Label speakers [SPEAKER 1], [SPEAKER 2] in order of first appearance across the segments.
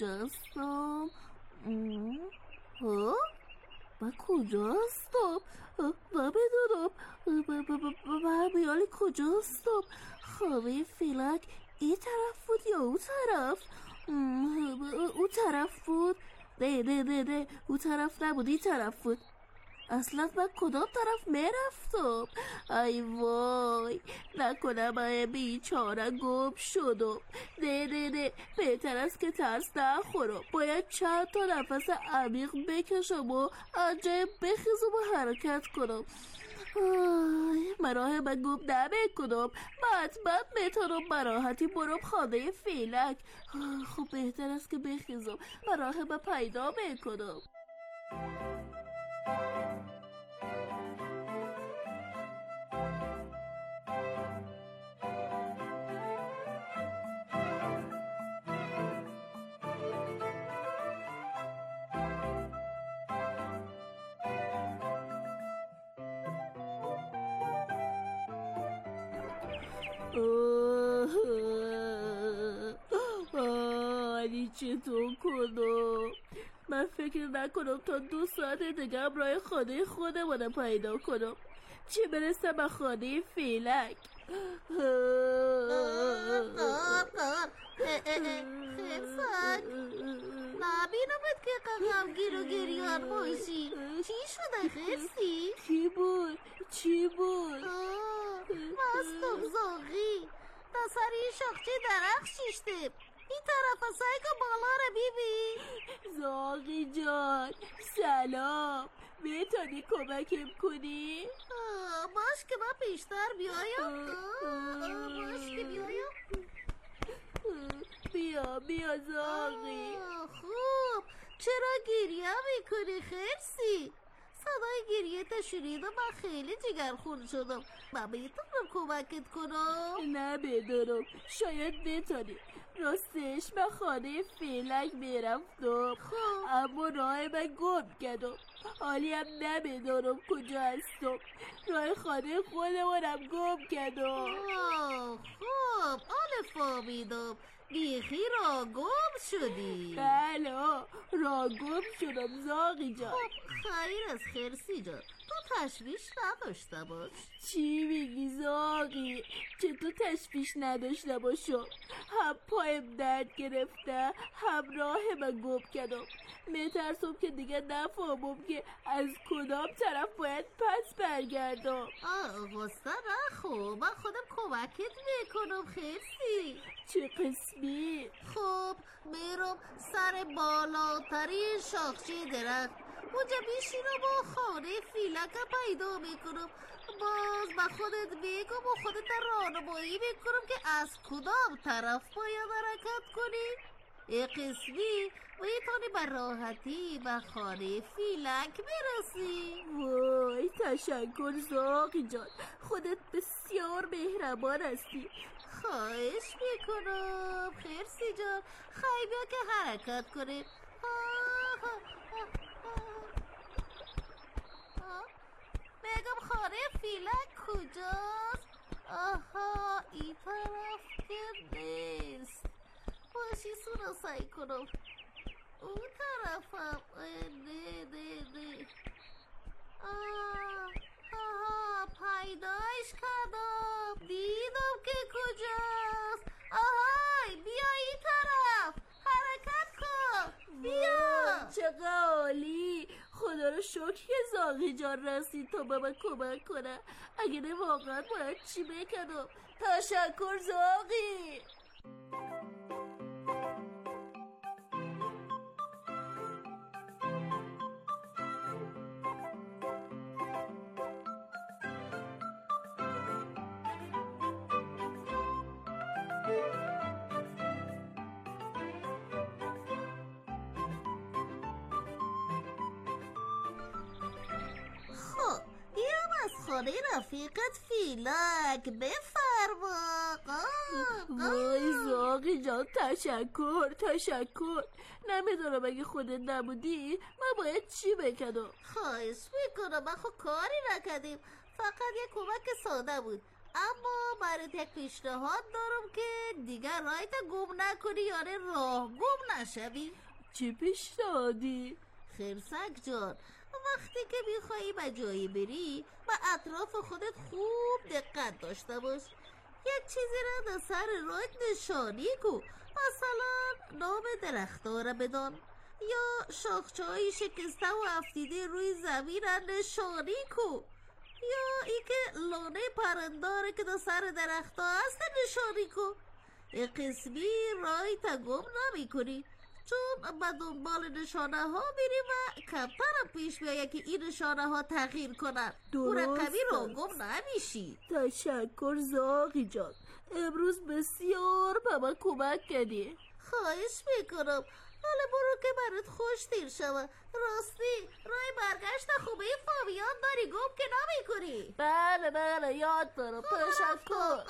[SPEAKER 1] کجاستم؟ من کجاستم؟ من بدونم برمیالی کجاستم؟ خانه فیلک این طرف بود یا اون طرف؟ اون طرف بود؟ نه اون طرف نبود، این طرف بود. اصلا من کدام طرف میرفتم؟ ای وای، نکنم من بیچاره گم شدم. نه بهتر است که ترس نخورم. باید چند تا نفس عمیق بکشم و انجام بخیزم و حرکت کنم. من راه من گم نمیکنم. حتما میتونم براحتی برم خانه فیلک. خب بهتر است که بخیزم و راه من پیدا میکنم. علی چطور کنم؟ من فکر نکنم تا 2 ساعت دیگه راه خانه خودمونم پیدا کنم، چه برسه به خانه فیلک.
[SPEAKER 2] خرسک نبینمت که غمگین و گریان باشی. چی شده خرسی؟
[SPEAKER 1] کی بود؟ چی بود؟
[SPEAKER 2] مستم زاغی تا سر این شاخچه درخت شیشته. این طرف سعی کن بالا رو ببین.
[SPEAKER 1] زاغی جان سلام، میتونی کمکم کنی؟
[SPEAKER 2] باش که من پیشتر بیایم. باش که بیایم.
[SPEAKER 1] بیا زاغی.
[SPEAKER 2] خوب، چرا گریه میکنی خرسی؟ صدای گریه تا شنیدم من خیلی جگرخون شدم. من میتونم کمکت کنم؟
[SPEAKER 1] نه بدونم، شاید بتونی. راستش من خانه فیلک میرفتم، اما راه من گم کردم. حالی هم نمیدونم کجا هستم. راه خانه خودمونم گم کردم.
[SPEAKER 2] خوب، حالا فهمیدم بیخی را گم شدی.
[SPEAKER 1] بله را گم شدم زاغی جان.
[SPEAKER 2] خیر از خرسی جان، تو تشویش نداشته باش.
[SPEAKER 1] چی میگی زاغی؟ چطور تشویش نداشته باشم؟ هم پایم درد گرفته، هم راه من گم کردم. میترسم که دیگه نفهمم که از کدام طرف باید پس برگردم.
[SPEAKER 2] غصه نخور، من خودم کمکت میکنم خرسی.
[SPEAKER 1] چه قسمی؟
[SPEAKER 2] خب میرم سر بالاترین شاخچه درخت، اونجا میشینم و خانه فیلک پیدا میکنم. باز به خودت میگم و خودت راهنمایی میکنم که از کدام طرف باید حرکت کنی. این قسمی میتونی به راحتی به خانه فیلک برسی.
[SPEAKER 1] وای تشکر زاغی جان، خودت بسیار مهربان هستی.
[SPEAKER 2] خواهش میکنم خرسی جان. خواهی بیا که حرکت کنیم. بگم خانه فیلک کجاست؟ آها این طرف که نیست. باشی سورا سعی کنم اون طرفم. نه آها پیداش کردم، دیدم که کجاست. آهای بیا این طرف، حرکت کن، بیا.
[SPEAKER 1] چقدر عالی، خدا رو شکر که زاغی جان رسید تا به من کمک کنه. اگه نه واقعا باید چی بکنم. تشکر زاغی.
[SPEAKER 2] خانه رفیقت فیلک، بفرما.
[SPEAKER 1] وای زاغی جان تشکر. نمیدونم اگه خودت نبودی من باید چی بکنم.
[SPEAKER 2] خواهش میکنم، من خود کاری نکردیم، فقط یه کمک ساده بود. اما برات یک پیشنهاد دارم که دیگر رایت گم نکنی یعنی راه گم نشوی.
[SPEAKER 1] چی پیشنهادی؟
[SPEAKER 2] خرسک جان، وقتی که میخوایی به جایی بری به اطراف خودت خوب دقت داشته باش. یک چیزی را در سر راهت نشانی کو، مثلا نام درخت‌ها را بدان یا شاخه‌های شکسته و افتیده روی زمین را نشانی کو، یا ای که لانه پرنداره که در سر درخت‌ها هست نشانی کو. این قسمی راهی تا گم نمی کنی، چون به دنبال نشانه ها میری و کمتر پیش میایی که این نشانه ها تغییر کنن. مرکبی را گم نمیشی.
[SPEAKER 1] تشکر زاغی جان، امروز بسیار به من کمک کردی.
[SPEAKER 2] خواهش میکنم. حالا برو که برات خوش تیر شوه. راستی رای برگشت خوبه فامیان داری، گم که نمی کنی؟
[SPEAKER 1] بله یاد دارم. تشکر.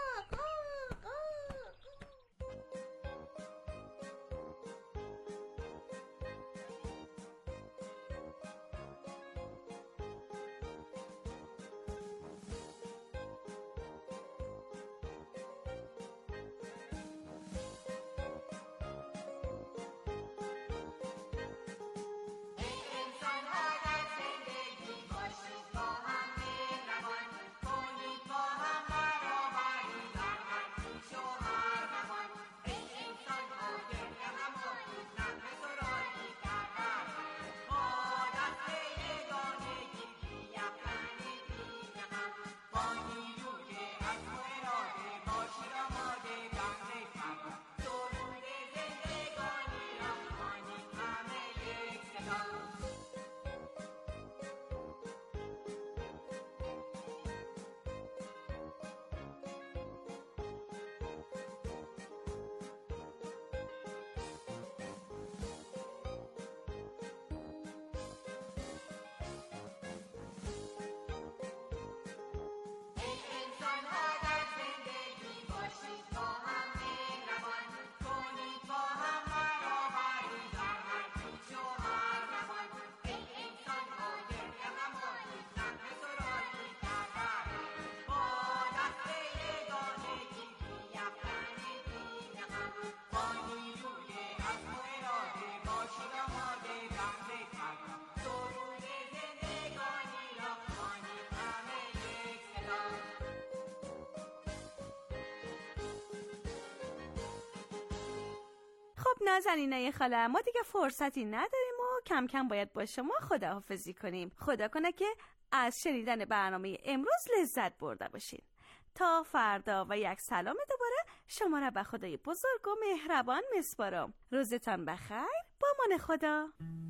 [SPEAKER 3] خب نازنینای خاله، ما دیگه فرصتی نداریم و کم کم باید با شما خداحافظی کنیم. خدا کنه که از شنیدن برنامه امروز لذت برده باشین. تا فردا و یک سلام دوباره شما را به خدای بزرگ و مهربان میسپارم. روزتان بخیر. با امان خدا.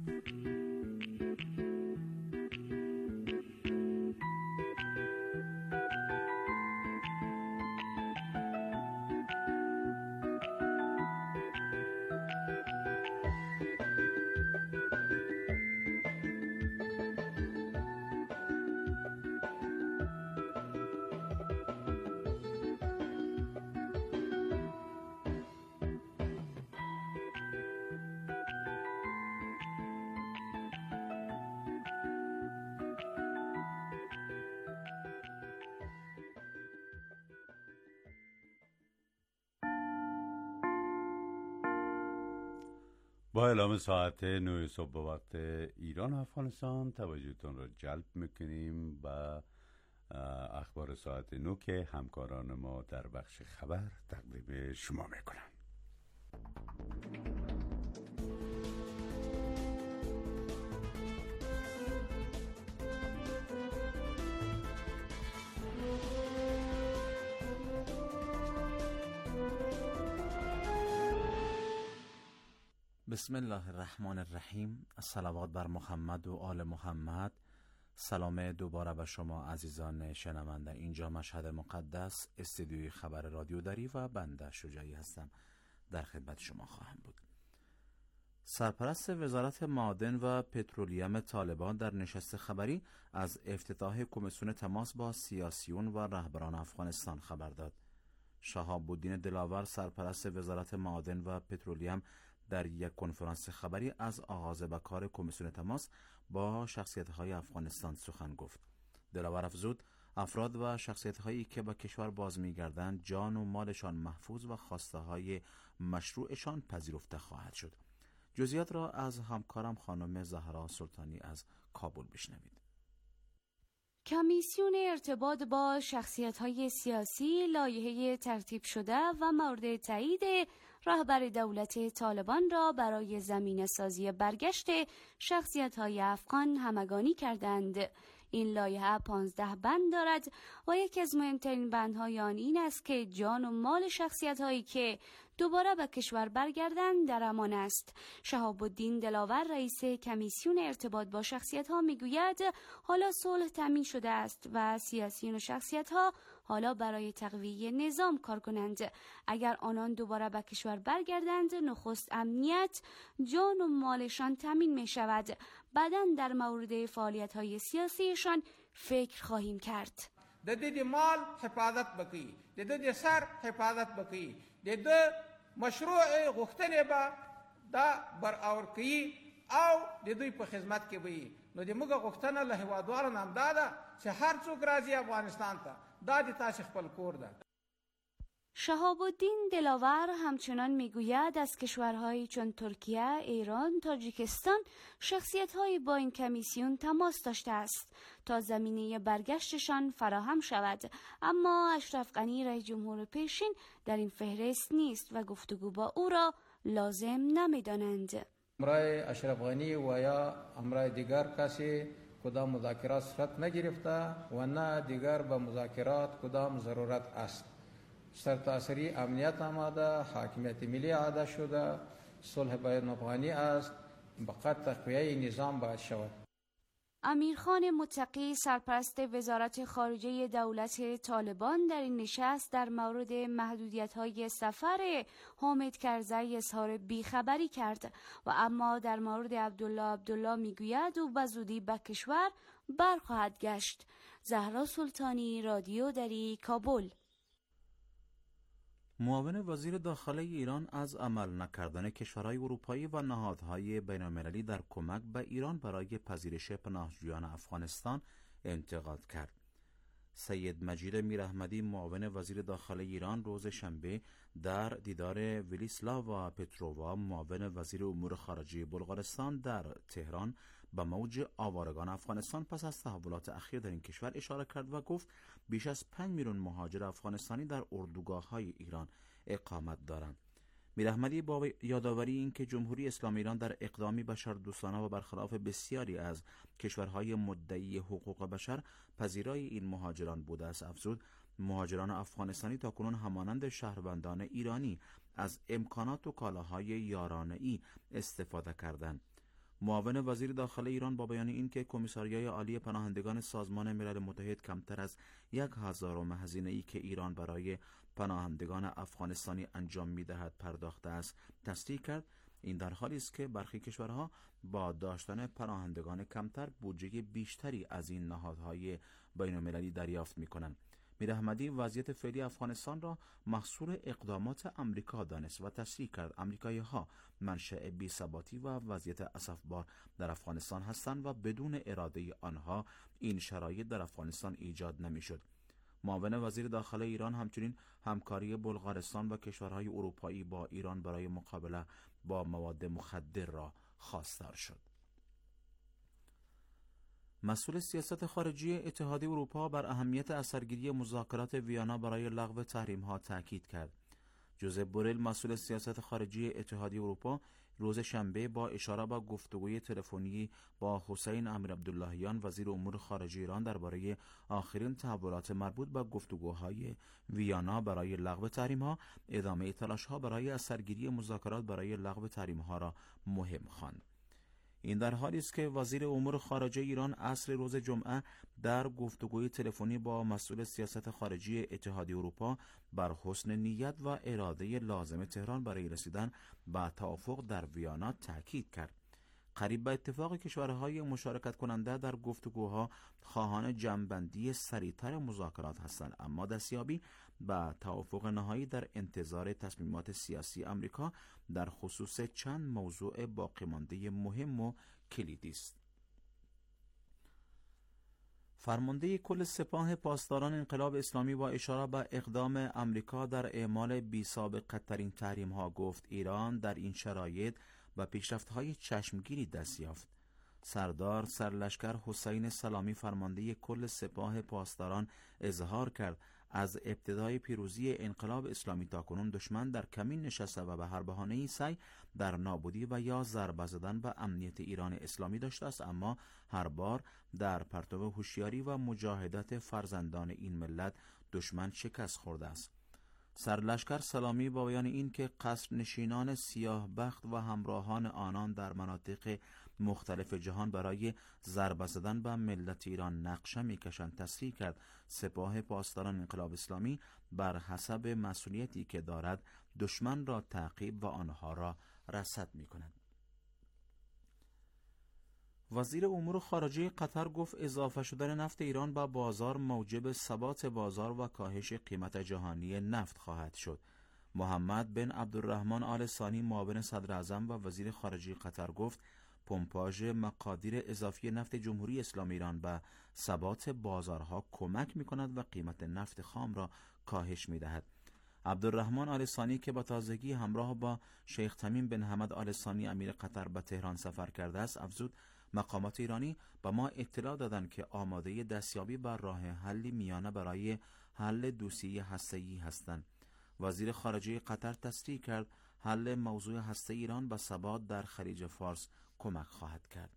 [SPEAKER 4] با اعلام ساعت 9 صبح به وقت ایران و افغانستان توجهتون را جلب میکنیم به اخبار ساعت 9 که همکاران ما در بخش خبر تقدیم شما میکنن.
[SPEAKER 5] بسم الله الرحمن الرحیم. صلوات بر محمد و آل محمد. سلام دوباره به شما عزیزان شنونده. اینجا مشهد مقدس، استودیوی خبر رادیو دری و بنده شجاعی هستم. در خدمت شما خواهم بود. سرپرست وزارت معادن و پترولیوم طالبان در نشست خبری از افتتاح کمیسیون تماس با سیاسیون و رهبران افغانستان خبر داد. شهاب الدین دلاور سرپرست وزارت معادن و پترولیوم در یک کنفرانس خبری از آغاز به کار کمیسیون تماس با شخصیت‌های افغانستان سخن گفت. دلاور افزود افراد و شخصیت‌هایی که به کشور باز می‌گردند جان و مالشان محفوظ و خواسته‌های مشروعشان پذیرفته خواهد شد. جزئیات را از همکارم خانم زهرا سلطانی از کابل بشنوید.
[SPEAKER 6] کمیسیون ارتباط با شخصیت‌های سیاسی لایحه ترتیب شده و مورد تایید رهبر دولت طالبان را برای زمینه‌سازی برگشت شخصیت‌های افغان همگانی کردند. این لایحه 15 بند دارد و یکی از مهمترین بندهای آن این است که جان و مال شخصیت‌هایی که دوباره به کشور برگردند در امان است. شهاب الدین دلاور رئیس کمیسیون ارتباط با شخصیت‌ها میگوید حالا صلح تامین شده است و سیاسیون و شخصیت‌ها حالا برای تقویت نظام کار کنند. اگر آنان دوباره به کشور برگردند نخست امنیت، جان و مالشان تامین می شود. بعداً در مورد فعالیت‌های سیاسیشان فکر خواهیم کرد.
[SPEAKER 7] د دې مال حفاظت وکړي، د دې سر حفاظت وکړي، د مشروع غوښتنې به دا برآور کوي او د دوی په خدمت کې وي. نو د موږ غوښتنه له هیوادوالو نه همدا ده چې هر څوک راځي افغانستان ته، دا د تاسې خپل کور ده.
[SPEAKER 6] شهاب الدین دلاور همچنان میگوید از کشورهایی چون ترکیه، ایران، تاجیکستان شخصیت‌هایی با این کمیسیون تماس داشته است تا زمینه برگشتشان فراهم شود، اما اشرف غنی رئیس جمهور پیشین در این فهرست نیست و گفتگو با او را لازم نمی‌دانند.
[SPEAKER 7] امرای اشرف غنی و یا امرای دیگر کسی کدام مذاکرات صورت نگرفته و نه دیگر به مذاکرات کدام ضرورت است. سرتاسری امنیت آماده، حاکمیت ملی عاده شده، صلح بین افغانی است، فقط تقویه نظام باید شود.
[SPEAKER 6] امیرخان متقی سرپرست وزارت خارجه دولت طالبان در این نشست در مورد محدودیت‌های سفر حامد کرزی اظهار بیخبری کرد و اما در مورد عبدالله میگوید او به زودی به کشور برخواهد گشت. زهرا سلطانی، رادیو دری، کابل.
[SPEAKER 5] معاون وزیر داخله ایران از عمل نکردن کشورهای اروپایی و نهادهای بین‌المللی در کمک به ایران برای پذیرش پناهجویان افغانستان انتقاد کرد. سید مجید میراحمدی معاون وزیر داخله ایران روز شنبه در دیدار ولیسلاوا پترووا معاون وزیر امور خارجه بلغارستان در تهران به موج آوارگان افغانستان پس از تحولات اخیر در این کشور اشاره کرد و گفت بیش از 5 میلیون مهاجر افغانستانی در اردوگاه‌های ایران اقامت دارند. میراحمدی با یادآوری اینکه جمهوری اسلامی ایران در اقدامی بشردوستانه و برخلاف بسیاری از کشورهای مدعی حقوق بشر پذیرای این مهاجران بوده است، افزود مهاجران افغانستانی تاکنون همانند شهروندان ایرانی از امکانات و کالاهای یارانه‌ای استفاده کردند. معاون وزیر داخله ایران با بیان اینکه کمیساریای عالی پناهندگان سازمان ملل متحد کمتر از 1,000 هزینه‌ای که ایران برای پناهندگان افغانستانی انجام می‌دهد پرداخته است تصدیق کرد. این در حالی است که برخی کشورها با داشتن پناهندگان کمتر بودجه بیشتری از این نهادهای بین‌المللی دریافت می‌کنند. میراحمدی وضعیت فعلی افغانستان را محصول اقدامات امریکا دانست و تصریح کرد امریکایی‌ها منشأ بی‌ثباتی و وضعیت اسفبار در افغانستان هستند و بدون اراده آنها این شرایط در افغانستان ایجاد نمی‌شد. معاون وزیر داخله ایران همچنین همکاری بلغارستان و کشورهای اروپایی با ایران برای مقابله با مواد مخدر را خواستار شد. مسئول سیاست خارجی اتحادیه اروپا بر اهمیت اثرگیری مذاکرات ویانا برای لغو تحریم‌ها تاکید کرد. جوزپ بوریل مسئول سیاست خارجی اتحادیه اروپا روز شنبه با اشاره به گفتگوی تلفنی با حسین امیرعبداللهیان وزیر امور خارجه ایران درباره آخرین تحولات مربوط به گفتگوهای ویانا برای لغو تحریم‌ها ادامه تلاش‌ها برای اثرگیری مذاکرات برای لغو تحریم‌ها را مهم خواند. این در حالی است که وزیر امور خارجه ایران عصر روز جمعه در گفتگوی تلفنی با مسئول سیاست خارجی اتحادیه اروپا بر حسن نیت و اراده لازم تهران برای رسیدن به توافق در ویانا تاکید کرد. قریب به اتفاق کشورهای مشارکت کننده در گفتگوها خواهان جمع‌بندی سریعتر مذاکرات هستند، اما دستیابی به توافق نهایی در انتظار تصمیمات سیاسی آمریکا در خصوص چند موضوع باقی مانده مهم و کلیدی است. فرمانده کل سپاه پاسداران انقلاب اسلامی با اشاره به اقدام امریکا در اعمال بی‌سابقه‌ترین تحریم‌ها گفت ایران در این شرایط به پیشرفت‌های چشمگیری دست یافت. سردار سرلشکر حسین سلامی فرمانده کل سپاه پاسداران اظهار کرد از ابتدای پیروزی انقلاب اسلامی تاکنون دشمن در کمین نشسته و به هر بهانه‌ای سعی در نابودی و یا ضربه زدن به امنیت ایران اسلامی داشته است، اما هر بار در پرتو هوشیاری و مجاهدت فرزندان این ملت دشمن شکست خورده است. سرلشکر سلامی با بیان این که قصر نشینان سیاه بخت و همراهان آنان در مناطق مختلف جهان برای ضربه زدن به ملت ایران نقشه می‌کشند تصریح کرد سپاه پاسداران انقلاب اسلامی بر حسب مسئولیتی که دارد دشمن را تعقیب و آنها را رصد می‌کند. وزیر امور خارجه قطر گفت اضافه شدن نفت ایران به بازار موجب ثبات بازار و کاهش قیمت جهانی نفت خواهد شد. محمد بن عبدالرحمن آل ثانی معاون صدر اعظم و وزیر خارجه قطر گفت پمپاژ مقادیر اضافی نفت جمهوری اسلامی ایران به ثبات بازارها کمک می‌کند و قیمت نفت خام را کاهش می‌دهد. عبدالرحمن آل ثانی که با تازگی همراه با شیخ تمیم بن حمد آل ثانی امیر قطر به تهران سفر کرده است افزود مقامات ایرانی به ما اطلاع دادند که آماده دستیابی بر راه حلی میانه برای حل دوسیه هسته‌ای هستند. وزیر خارجه قطر تصریح کرد حل موضوع هسته ایران به ثبات در خلیج فارس کمک خواهد کرد.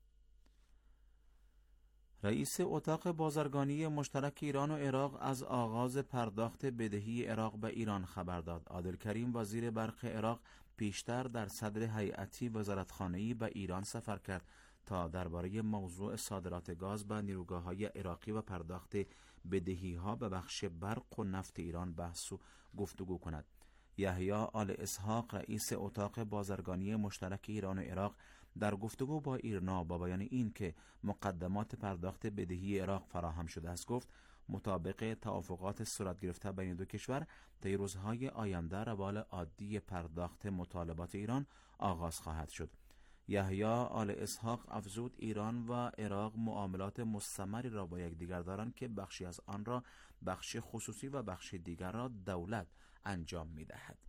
[SPEAKER 5] رئیس اتاق بازرگانی مشترک ایران و عراق از آغاز پرداخت بدهی عراق به ایران خبر داد. عادلکریم وزیر برق عراق پیشتر در صدر هیئتی وزارتخانه‌ای به ایران سفر کرد تا درباره موضوع صادرات گاز به نیروگاه‌های عراقی و پرداخت بدهی‌ها به بخش برق و نفت ایران بحث و گفتگو کند. یحیی آل اسحاق رئیس اتاق بازرگانی مشترک ایران و عراق در گفتگو با ایرنا با بیان این که مقدمات پرداخت بدهی عراق فراهم شده است گفت مطابق توافقات صورت گرفته بین دو کشور طی روزهای آینده روال عادی پرداخت مطالبات ایران آغاز خواهد شد. یحیی آل اسحاق افزود ایران و عراق معاملات مستمری را با یکدیگر دارند که بخشی از آن را بخش خصوصی و بخش دیگر را دولت انجام می‌دهد.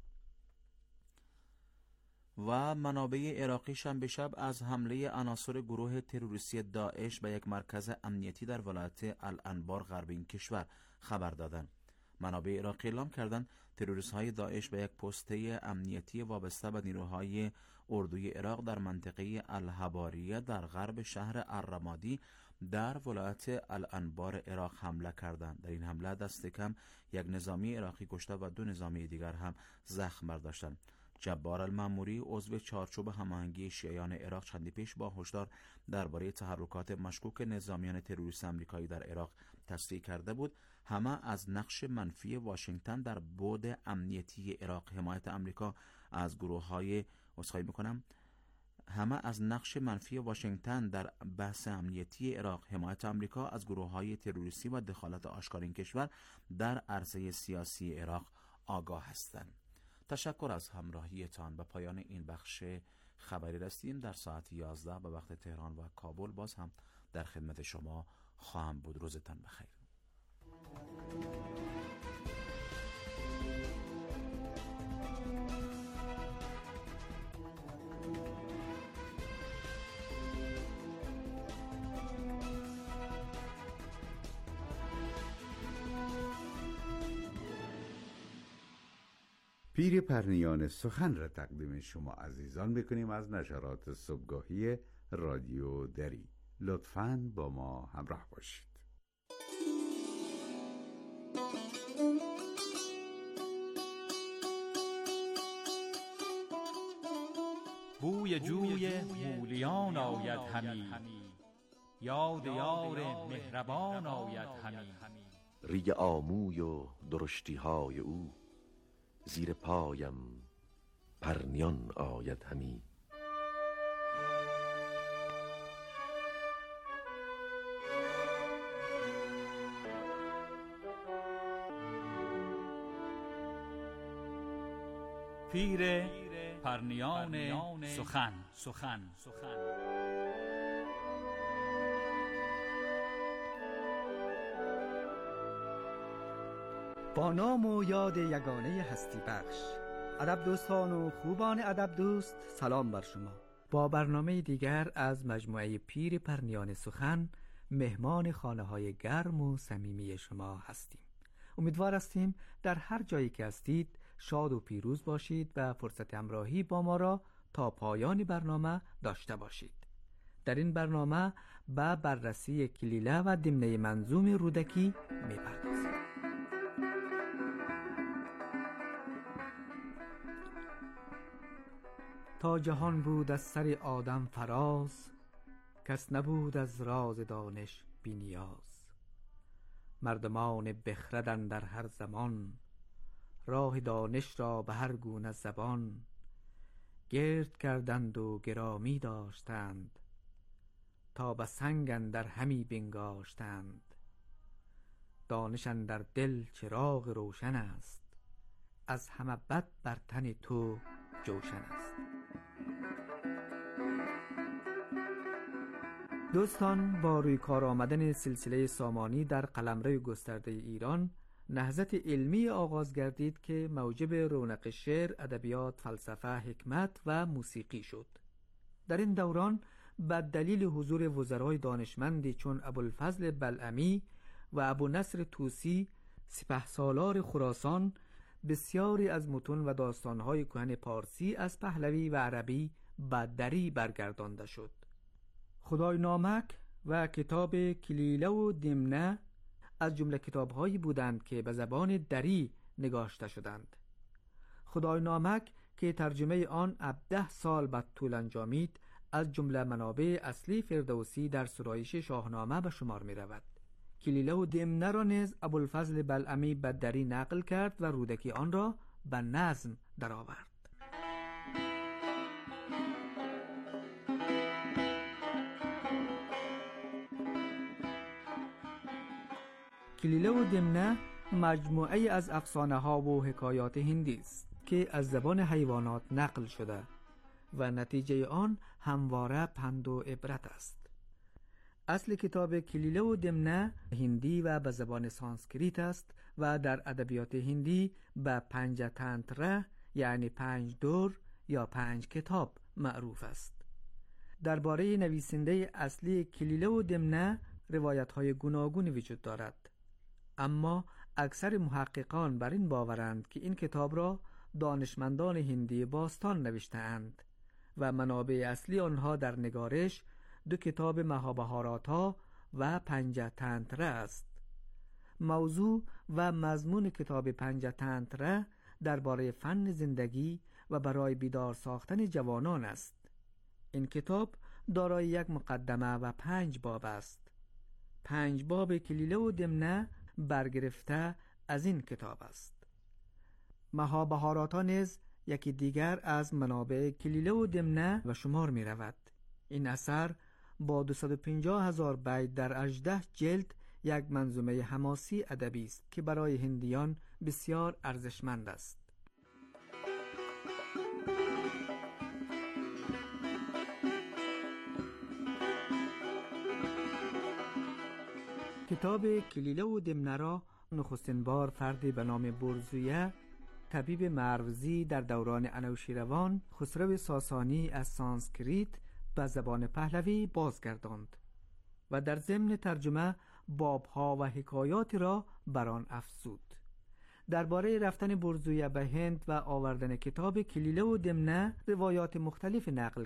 [SPEAKER 5] و منابع عراقی شنبه شب از حمله عناصر گروه تروریستی داعش به یک مرکز امنیتی در ولایت الانبار غرب این کشور خبر دادند. منابع عراقی اعلام کردند تروریست‌های داعش به یک پسته امنیتی وابسته به نیروهای اردوی عراق در منطقه الحباریه در غرب شهر الرمادی در ولایت الانبار عراق حمله کردند. در این حمله دست کم یک نظامی عراقی کشته و 2 نظامی دیگر هم زخم برداشتند. جبار المعموری عضو چارچوب هماهنگی شیعیان عراق چندی پیش با هشدار درباره تحرکات مشکوک نظامیان تروریست آمریکایی در عراق تصریح کرده بود همه از نقش منفی واشنگتن در بعد امنیتی عراق حمایت آمریکا از گروه‌های همه از نقش منفی واشنگتن در بحث امنیتی عراق حمایت آمریکا از گروه‌های تروریستی و دخالت آشکار این کشور در عرصه سیاسی عراق آگاه هستند. تشکر از همراهیتان. به پایان این بخش خبری رسیدیم. در ساعت 11 به وقت تهران و کابل باز هم در خدمت شما خواهم بود. روزتان بخیر.
[SPEAKER 4] پیر پرنیان سخن را تقدیم شما عزیزان میکنیم از نشرات صبحگاهی رادیو دری. لطفاً با ما همراه باشید.
[SPEAKER 8] بوی جوی مولیان آید همی، یاد یار مهربان آید همی.
[SPEAKER 9] ریگ آموی و درشتی های او، زیر پایم پرنیان آید همی.
[SPEAKER 8] پیر پرنیان سخن.
[SPEAKER 10] با نام و یاد یگانه هستی بخش. ادب دوستان و خوبان ادب دوست، سلام بر شما. با برنامه دیگر از مجموعه پیر پرنیان سخن مهمان خانه‌های گرم و صمیمی شما هستیم. امیدوار هستیم در هر جایی که هستید شاد و پیروز باشید و فرصت همراهی با ما را تا پایان برنامه داشته باشید. در این برنامه به بررسی کلیله و دمنه منظوم رودکی می‌پردازیم. تا جهان بود از سر آدم فراز، کس نبود از راز دانش بی نیاز. مردمان بخردند در هر زمان، راه دانش را به هر گونه زبان. گرد کردند و گرامی داشتند، تا به سنگ اندر همی بنگاشتند. دانش اندر دل چراغ روشن است، از همه بد بر تن تو جوشن است. دوستان، با روی کار آمدن سلسله سامانی در قلمرو گسترده ایران نهضت علمی آغاز گردید که موجب رونق شعر، ادبیات، فلسفه، حکمت و موسیقی شد. در این دوران به دلیل حضور وزرای دانشمندی چون ابوالفضل بلعمی و ابو نصر طوسی سپهسالار خراسان، بسیاری از متون و داستانهای کهن پارسی از پهلوی و عربی به دری برگردانده شد. خدای نامک و کتاب کلیله و دمنه از جمله کتاب‌هایی بودند که به زبان دری نگاشته شدند. خدای نامک که ترجمه آن 17 سال بعد طول انجامید، از جمله منابع اصلی فردوسی در سرایش شاهنامه به شمار می رود. کلیله و دمنه را نیز ابوالفضل بلعمی به دری نقل کرد و رودکی آن را به نظم درآورد. کلیله و دمنه مجموعه از افسانه ها و حکایات هندی است که از زبان حیوانات نقل شده و نتیجه آن همواره پند و عبرت است. اصل کتاب کلیله و دمنه هندی و به زبان سانسکریت است و در ادبیات هندی به پنجتنتره یعنی 5 دور یا 5 کتاب معروف است. درباره نویسنده اصلی کلیله و دمنه روایت‌های گوناگونی وجود دارد، اما اکثر محققان بر این باورند که این کتاب را دانشمندان هندی باستان نوشته‌اند و منابع اصلی آنها در نگارش 2 کتاب مهابهاراتا و پنجتنتره است. موضوع و مضمون کتاب پنجتنتره درباره فن زندگی و برای بیدار ساختن جوانان است. این کتاب دارای یک مقدمه و 5 باب است. 5 باب کلیله و دمنه برگرفته از این کتاب است. مهابهاراتا نیز یکی دیگر از منابع کلیله و دمنه و شمار می رود. این اثر با 250,000 بیت در 18 جلد یک منظومه حماسی ادبی است که برای هندیان بسیار ارزشمند است. کتاب کلیله و دمنه را نخستین بار فردی به نام برزویه، طبیب مروزی در دوران انوشیروان خسرو ساسانی از سانسکریت به زبان پهلوی بازگرداند و در ضمن ترجمه بابها و حکایات را بر آن افزود. درباره رفتن برزویه به هند و آوردن کتاب کلیله و دمنه روایات مختلف نقل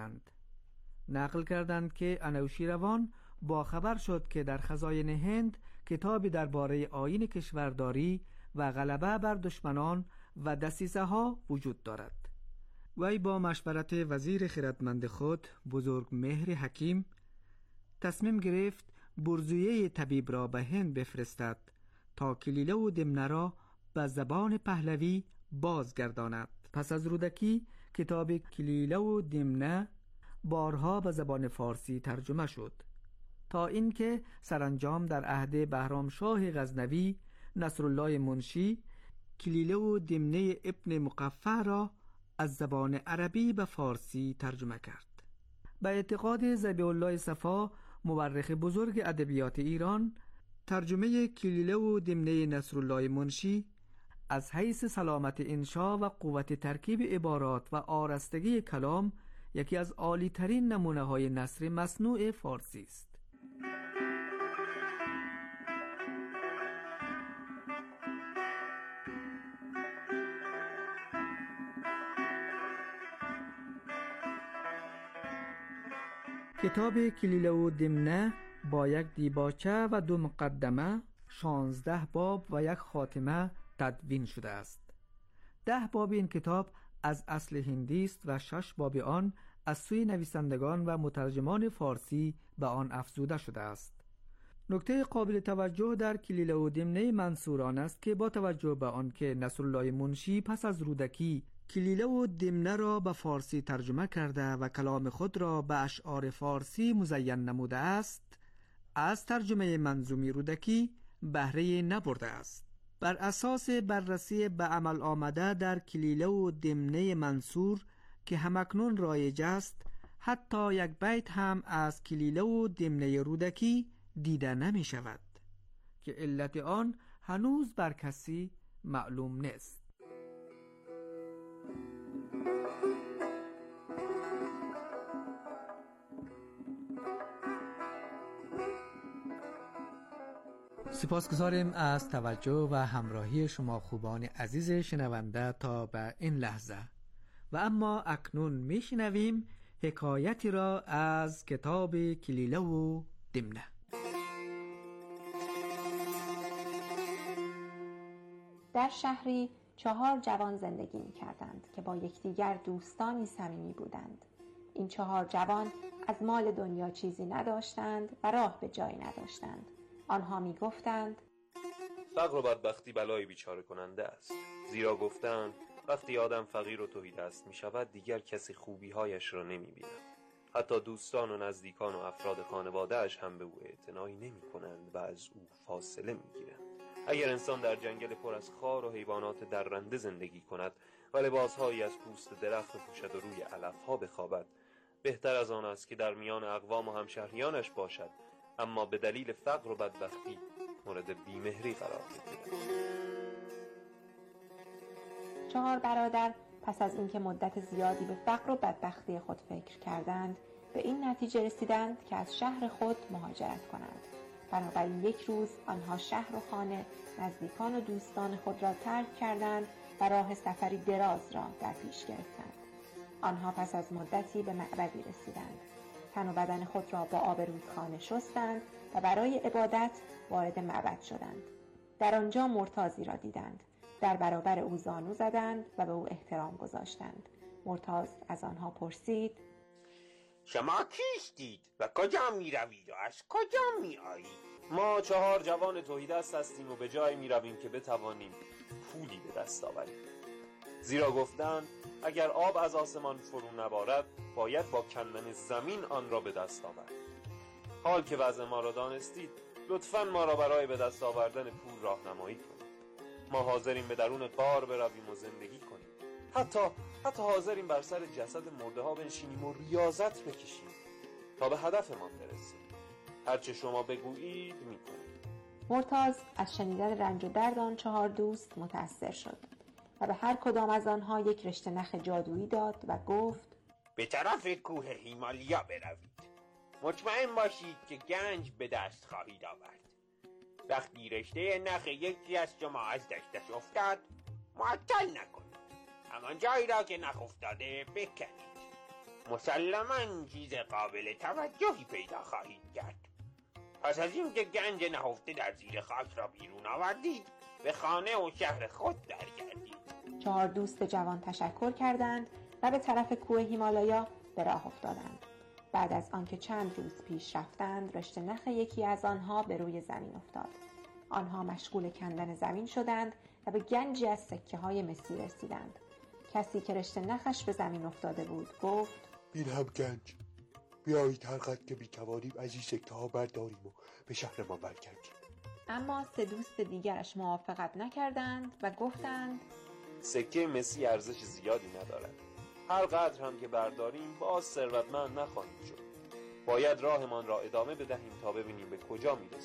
[SPEAKER 10] کردند که انوشیروان با خبر شد که در خزاین هند کتابی درباره آیین کشورداری و غلبه بر دشمنان و دسیسه ها وجود دارد. وی با مشورت وزیر خردمند خود بزرگ مهر حکیم تصمیم گرفت برزویه طبیب را به هند بفرستد تا کلیله و دمنه را به زبان پهلوی بازگرداند. پس از رودکی کتاب کلیله و دمنه بارها به زبان فارسی ترجمه شد تا اینکه سرانجام در عهد بهرامشاه غزنوی نصرالله منشی کلیله و دمنه ابن مقفع را از زبان عربی به فارسی ترجمه کرد. به اعتقاد ذبیح الله صفا مورخ بزرگ ادبیات ایران، ترجمه کلیله و دمنه نصرالله منشی از حیث سلامت انشا و قوت ترکیب عبارات و آرستگی کلام یکی از عالی ترین نمونه های نثر مصنوع فارسی است. کتاب کلیله و دمنه با یک دیباچه و 2 مقدمه، 16 باب و 1 خاتمه تدوین شده است. 10 باب این کتاب از اصل هندی است و 6 باب آن از سوی نویسندگان و مترجمان فارسی به آن افزوده شده است. نکته قابل توجه در کلیله و دمنه منصور آن است که با توجه به آن که نصرالله منشی پس از رودکی کلیله و دمنه را به فارسی ترجمه کرده و کلام خود را به اشعار فارسی مزین نموده است، از ترجمه منظومی رودکی بهره نبرده است. بر اساس بررسی به عمل آمده در کلیله و دمنه منصور که همکنون رایج است، حتی یک بیت هم از کلیله و دمنه رودکی دیده نمی شود که علت آن هنوز بر کسی معلوم نیست. سپاسگزاریم از توجه و همراهی شما خوبان عزیز شنونده تا به این لحظه. و اما اکنون میشنویم حکایتی را از کتاب کلیله و دمنه.
[SPEAKER 11] در شهری 4 جوان زندگی می‌کردند که با یکدیگر دوستانی صمیمی بودند. این 4 جوان از مال دنیا چیزی نداشتند و راه به جایی نداشتند. آنها می گفتند
[SPEAKER 12] فقر و بدبختی بلای بیچاره کننده است، زیرا گفتند وقتی آدم فقیر و تهیدست می شود دیگر کسی خوبی هایش را نمی بیند. حتی دوستان و نزدیکان و افراد خانواده اش هم به او اعتنایی نمی کنند و از او فاصله می گیرند. اگر انسان در جنگل پر از خار و حیوانات درنده زندگی کند و لباسهایی از پوست درخت بپوشد و روی علفها بخوابد، بهتر از آن است که در میان اقوام و همشهریانش باشد اما به دلیل فقر و بدبختی مورد بیمهری قرار بگیرد.
[SPEAKER 11] 4 برادر پس از اینکه مدت زیادی به فقر و بدبختی خود فکر کردند، به این نتیجه رسیدند که از شهر خود مهاجرت کنند. بنابراین یک روز آنها شهر و خانه، نزدیکان و دوستان خود را ترک کردند و راه سفری دراز را در پیش گرفتند. آنها پس از مدتی به معبدی رسیدند. تن و بدن خود را با آب رودخانه شستند و برای عبادت وارد معبد شدند. در آنجا مرتاضی را دیدند. در برابر او زانو زدند و به او احترام گذاشتند. مرتاض از آنها پرسید:
[SPEAKER 13] شما کیستید و کجا می روید و از کجا می آیید؟
[SPEAKER 12] ما 4 جوان تهیدست هستیم و به جای می رویم که بتوانیم پولی به دست آوریم. زیرا گفتند اگر آب از آسمان فرو نبارد باید با کندن زمین آن را به دست آورد. حال که وضع ما را دانستید لطفاً ما را برای به دست آوردن پول راهنمایی کنید. ما حاضریم به درون غار برویم و زندگی کنیم. حتی حاضریم بر سر جسد مرده ها بنشینیم و ریاضت بکشیم تا به هدفمان برسیم. هرچه شما بگویید میکنیم.
[SPEAKER 11] مرتاض از شنیدن رنج و درد آن 4 دوست متأثر شد و به هر کدام از آنها یک رشته نخ جادویی داد و گفت:
[SPEAKER 13] به طرف کوه هیمالیا بروید. مطمئن باشید که گنج به دست خواهید آورد. وقتی رشته نخ یکی از شما از دستش افتاد معطل نکنید. همان جایی را که نخ افتاده بکنید. مسلماً چیز قابل توجهی پیدا خواهید کرد. پس از این که گنج نهفته در زیر خاک را بیرون آوردید به خانه و شهر خود برگردید.
[SPEAKER 11] 4 دوست جوان تشکر کردند و به طرف کوه هیمالایا به راه افتادند. بعد از آنکه چند روز پیش رفتند رشته نخ یکی از آنها به روی زمین افتاد. آنها مشغول کندن زمین شدند و به گنجی از سکه های مسی رسیدند. کسی که رشته نخش به زمین افتاده بود گفت:
[SPEAKER 14] این هم گنج. بیایید هر قدر که بی‌توانیم از این سکه ها برداریم و به شهر ما برگردیم.
[SPEAKER 11] اما 3 دوست دیگرش موافقت نکردند و گفتند:
[SPEAKER 12] سکه مسی ارزش زیادی ندارد. هر قدر هم که برداریم باز ثروتمند نخواهیم شد. باید راهمان را ادامه بدهیم تا ببینیم به کجا میرسیم.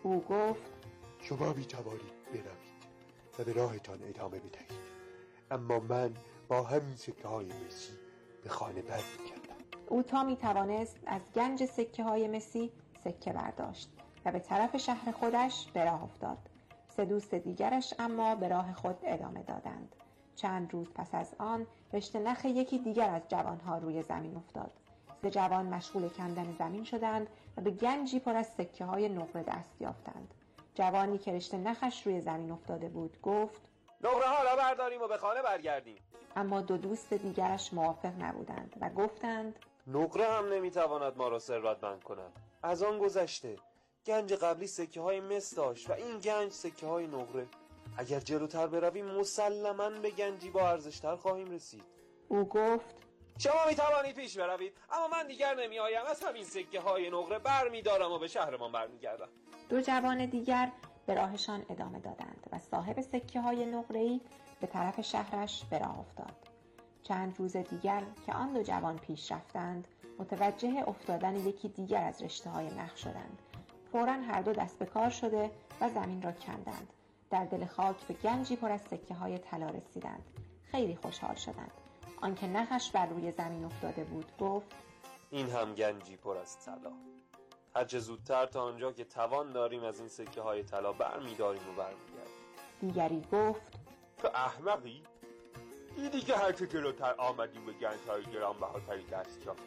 [SPEAKER 11] او گفت
[SPEAKER 14] شما می توانید بروید و به راهتان ادامه بدهید، اما من با همین سکه های مسی به خانه برمیگردم.
[SPEAKER 11] او تا می توانست از گنج سکه های مسی سکه برداشت و به طرف شهر خودش به راه افتاد. 3 دوست دیگرش اما به راه خود ادامه دادند. چند روز پس از آن رشته نخ یکی دیگر از جوانها روی زمین افتاد. 3 جوان مشغول کندن زمین شدند و به گنجی پر از سکه های نقره دست یافتند. جوانی که رشته نخش روی زمین افتاده بود گفت
[SPEAKER 12] نقره ها را برداریم و به خانه برگردیم.
[SPEAKER 11] اما 2 دوست دیگرش موافق نبودند و گفتند
[SPEAKER 12] نقره هم نمیتواند ما را ثروتمند کند. از آن گذشته گنج قبلی سکه های مس داشت و این گنج سکه های نقره. اگر جلوتر برویم مسلماً به گنجی با ارزشتر خواهیم رسید.
[SPEAKER 11] او گفت
[SPEAKER 12] شما میتوانید پیش بروید، اما من دیگر نمیآیم. از همین سکه های نقره برمیدارم و به شهرمان برمیگردم.
[SPEAKER 11] 2 جوان دیگر به راهشان ادامه دادند و صاحب سکه های نقره‌ای به طرف شهرش به راه افتاد. چند روز دیگر که آن 2 جوان پیش رفتند متوجه افتادن یکی دیگر از رشته های نخ شدند. فوراً هر 2 دست به کار شده و زمین را کندند. در دل خاک به گنجی پر از سکه های طلا رسیدند. خیلی خوشحال شدند. آنکه نخش بر روی زمین افتاده بود گفت
[SPEAKER 12] این هم گنجی پر از طلا. هرچه زودتر تا آنجا که توان داریم از این سکه های طلا برمیداریم و برمیگردیم.
[SPEAKER 11] دیگری گفت
[SPEAKER 13] تو احمقی؟ دیدی که هرچه جلوتر آمدیم به گنج های گرانبهاتری دست یافتیم.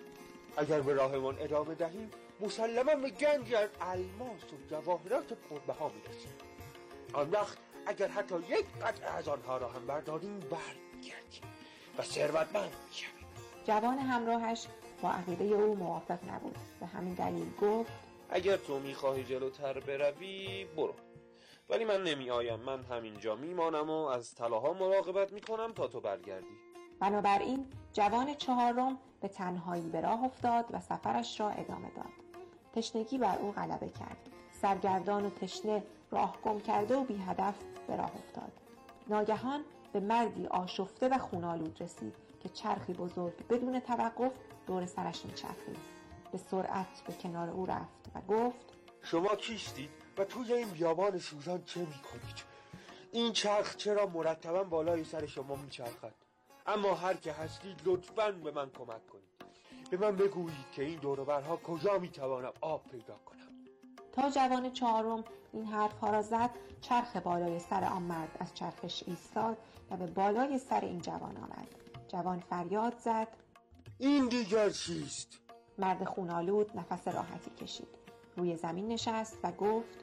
[SPEAKER 13] اگر به راهمان ادامه دهیم مسلما به گنجی از الماس و جواهرات پربها میرسیم. آن وقت اگر حتی یک قطعه از آنها را هم برداریم برمیگردیم و ثروتمند میشویم.
[SPEAKER 11] جوان همراهش با عقیده او موافق نبود. به همین دلیل گفت
[SPEAKER 12] اگر تو میخواهی جلوتر بروی برو، ولی من نمی آیم. من همینجا میمانم و از طلاها مراقبت میکنم تا تو برگردی.
[SPEAKER 11] بنابراین جوان 4 به تنهایی به راه افتاد و سفرش را ادامه داد. تشنگی بر او غلبه کرد. سرگردان و تشنه راه گم کرده و بی هدف به راه افتاد. ناگهان به مردی آشفته و خونالود رسید که چرخی بزرگ بدون توقف دور سرش میچرخید. به سرعت به کنار او رفت و گفت
[SPEAKER 14] شما کیستید و توی این بیابان سوزان چه میکنید؟ این چرخ چرا مرتبا بالای سر شما میچرخد؟ اما هر که هستید لطفاً به من کمک کنید. به من بگویید که این دور و برها کجا میتوانم آب پیدا کنم.
[SPEAKER 11] تا جوان 4 این حرفها را زد چرخ بالای سر آن مرد از چرخش ایستاد و به بالای سر این جوان آمد. جوان فریاد زد
[SPEAKER 14] این دیگر چیست؟
[SPEAKER 11] مرد خونالود نفس راحتی کشید. روی زمین نشست و گفت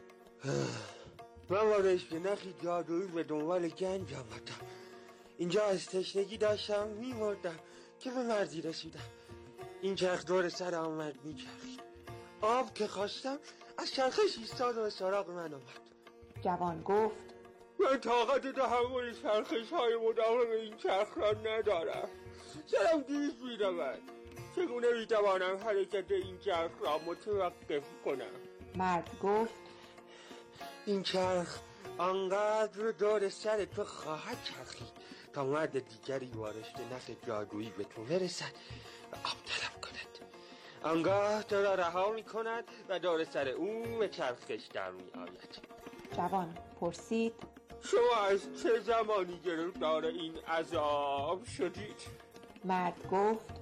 [SPEAKER 14] من با رشته نخی جادویی به دنبال گنج آمدم. اینجا از تشنگی داشتم میمردم که به مردی رسیدم. این چرخ دور سر آمد میچرخید. آب که خواستم از چرخش ایستاد و به سراغ من آمد.
[SPEAKER 11] جوان گفت
[SPEAKER 13] من طاقت تحمل چرخش های مداوم این چرخ را ندارم. سرم گیج میرود. چگونه میتوانم حرکت این چرخ را متوقف کنم؟
[SPEAKER 11] مرد گفت
[SPEAKER 14] این چرخ آنقدر دور سر تو خواهد چرخید تا مرد دیگری با رشته نخ جادویی به تو برسد و آب طلب کند. آنگاه تو را رها می کند و دور سر او به چرخش در می آید.
[SPEAKER 11] جوان پرسید
[SPEAKER 13] شما از چه زمانی گرفتار این عذاب شدید؟
[SPEAKER 11] مرد گفت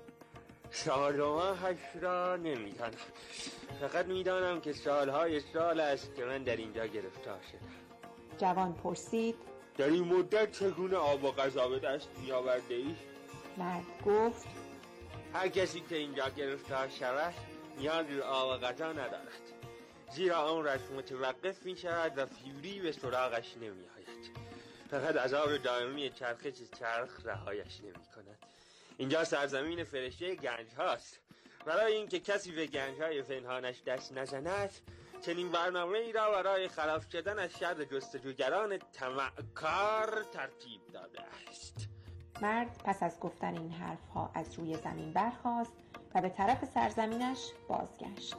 [SPEAKER 13] سال و ماهش را نمیدانم، فقط میدانم که سالهای سال است که من در اینجا گرفتار شدم.
[SPEAKER 11] جوان پرسید
[SPEAKER 13] در این مدت چگونه آب و غذا به دست میآورده ای؟
[SPEAKER 11] مرد گفت
[SPEAKER 13] هر کسی که اینجا گرفتار شود نیاز به آب و غذا ندارد، زیرا آن رش متوقف می شود و فوری به سراغش نمی آید. فقط عذاب دائمی چرخش چرخ رهایش نمی کند. اینجا سرزمین فرشته گنج هاست. برای اینکه کسی به گنج های پنهانش دست نزند چنین برنامه ای را برای خلاص شدن از شر جستجوگران طمعکار ترتیب داده است.
[SPEAKER 11] مرد پس از گفتن این حرفها از روی زمین برخاست و به طرف سرزمینش بازگشت.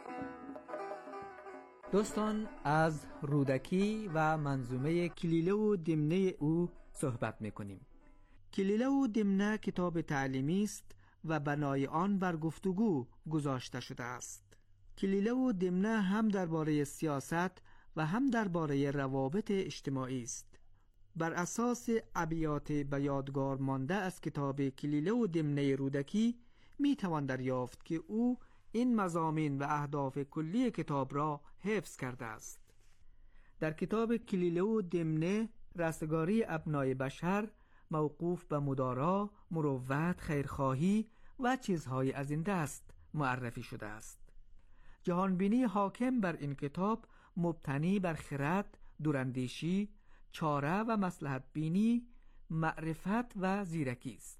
[SPEAKER 10] دوستان از رودکی و منظومه کلیله و دمنه او صحبت میکنیم. کلیله و دمنه کتاب تعلیمی است و بنای آن بر گفتگو گذاشته شده است. کلیله و دمنه هم درباره سیاست و هم درباره روابط اجتماعی است. بر اساس ابیات به یادگار مانده از کتاب کلیله و دمنه رودکی می توان دریافت که او این مضامین و اهداف کلی کتاب را حفظ کرده است. در کتاب کلیله و دمنه رستگاری ابنای بشر موقوف به مدارا، مروت، خیرخواهی و چیزهای از این دست معرفی شده است. جهانبینی حاکم بر این کتاب مبتنی بر خرد، دوراندیشی، چاره و مصلحت بینی، معرفت و زیرکی است.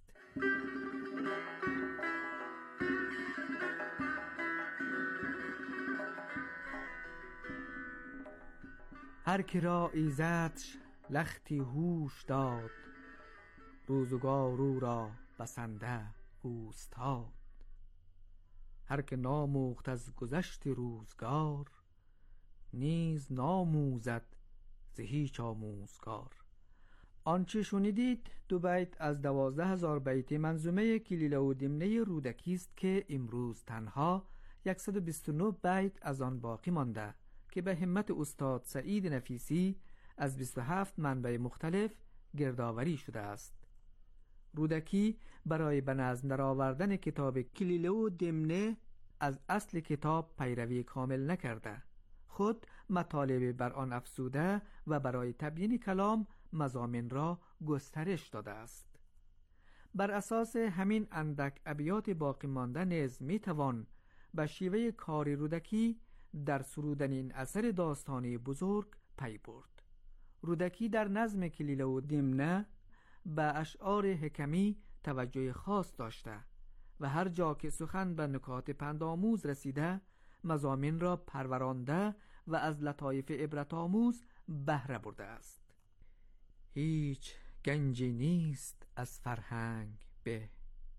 [SPEAKER 10] هر که را ایزدش لختی هوش داد، روزگار او را بسنده اوستاد. هر که ناموخت از گذشت روزگار، نیز ناموزد ز هیچ آموزگار. آنچه شنیدید 2 بیت از 12,000 بیت منظومه کلیله و دمنه رودکی است که امروز تنها 129 بیت از آن باقی مانده که به همت استاد سعید نفیسی از 27 منبع مختلف گردآوری شده است. رودکی برای به نظم درآوردن کتاب کلیله و دمنه از اصل کتاب پیروی کامل نکرده، خود مطالب بر آن افزوده و برای تبیین کلام مضامین را گسترش داده است. بر اساس همین اندک ابیات باقی مانده نیز می توان به شیوه کار رودکی در سرودن این اثر داستانی بزرگ پی برد. رودکی در نظم کلیله و دمنه به اشعار حکمی توجه خاص داشته و هر جا که سخن به نکات پندآموز رسیده مضامین را پرورانده و از لطایف عبرت آموز بهره برده است. هیچ گنجی نیست از فرهنگ به،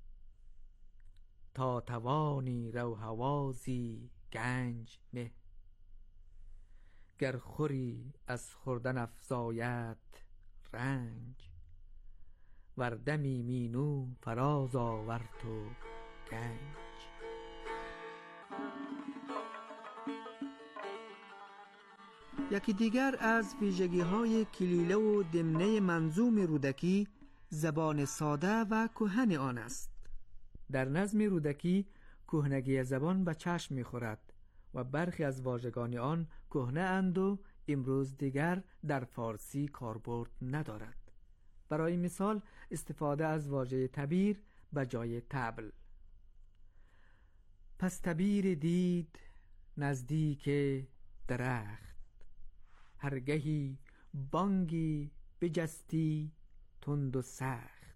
[SPEAKER 10] تا توانی روحوازی گنج نه. گر خوری از خوردن افزاید رنج، وردمی مینو فراز آورد و گنج. یکی دیگر از ویژگی‌های کلیله و دمنه منظوم رودکی زبان ساده و کهن آن است. در نظم رودکی کهنگی زبان به چشم می‌خورد و برخی از واژگان آن کهنه اند و امروز دیگر در فارسی کاربرد ندارد. برای مثال استفاده از واژه تبیر به جای طبل. پس تبیر دید نزدیک درخت، هرگهی بانگی بجستی تند و سخت.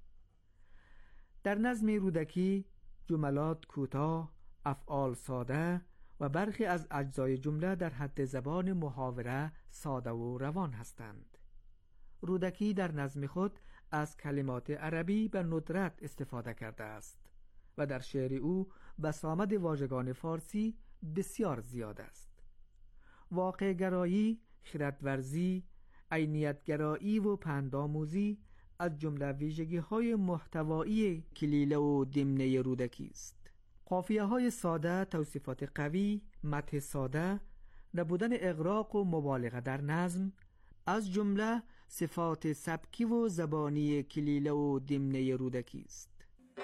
[SPEAKER 10] در نظم رودکی جملات کوتاه، افعال ساده و برخی از اجزای جمله در حد زبان محاوره ساده و روان هستند. رودکی در نظم خود از کلمات عربی به ندرت استفاده کرده است و در شعر او بسامد واژگان فارسی بسیار زیاد است. واقع گرایی، خردورزی، عینیت گرایی و پندآموزی از جمله ویژگی‌های محتوایی کلیله و دمنه رودکی است. قافیه‌های ساده، توصیفات قوی، مدح ساده، نبودن اغراق و مبالغه در نظم از جمله صفات سبکی و زبانی کلیله و دمنه رودکی است.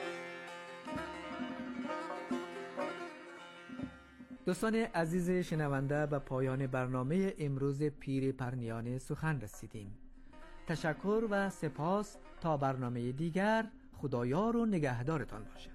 [SPEAKER 10] دوستان عزیز شنونده، به پایان برنامه امروز پیر پرنیان سخن رسیدیم. تشکر و سپاس. تا برنامه دیگر، خدایار و نگهدارتان باشد.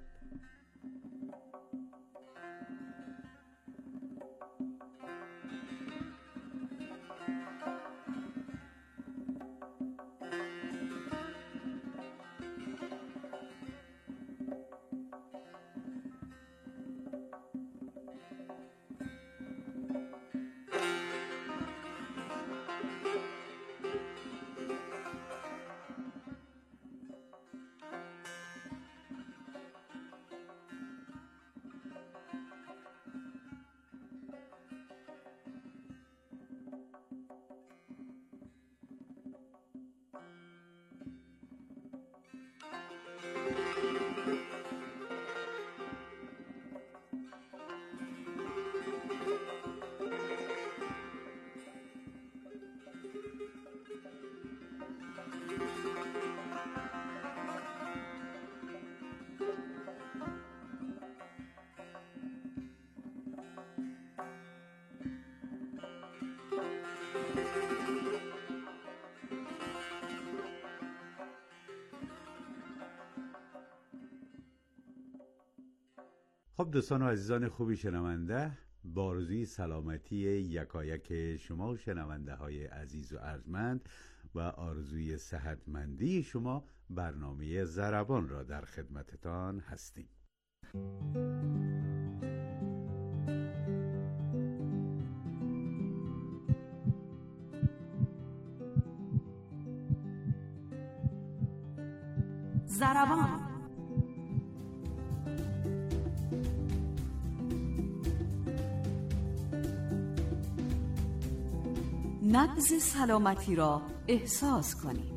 [SPEAKER 4] خب دوستان و عزیزان خوبی شنونده، با آرزوی سلامتی یکایک شما شنونده های عزیز و ارجمند و آرزوی صحتمندی شما، برنامه ضربان را در خدمتتان هستیم.
[SPEAKER 1] ضربان. نبض سلامتی را احساس کنید.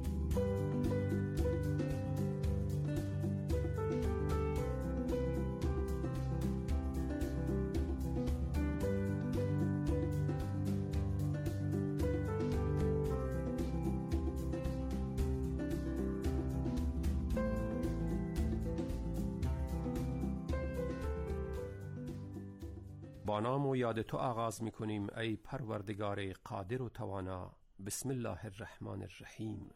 [SPEAKER 15] با نام و یاد تو آغاز می کنیم ای پروردگار قادر و توانا. بسم الله الرحمن الرحیم.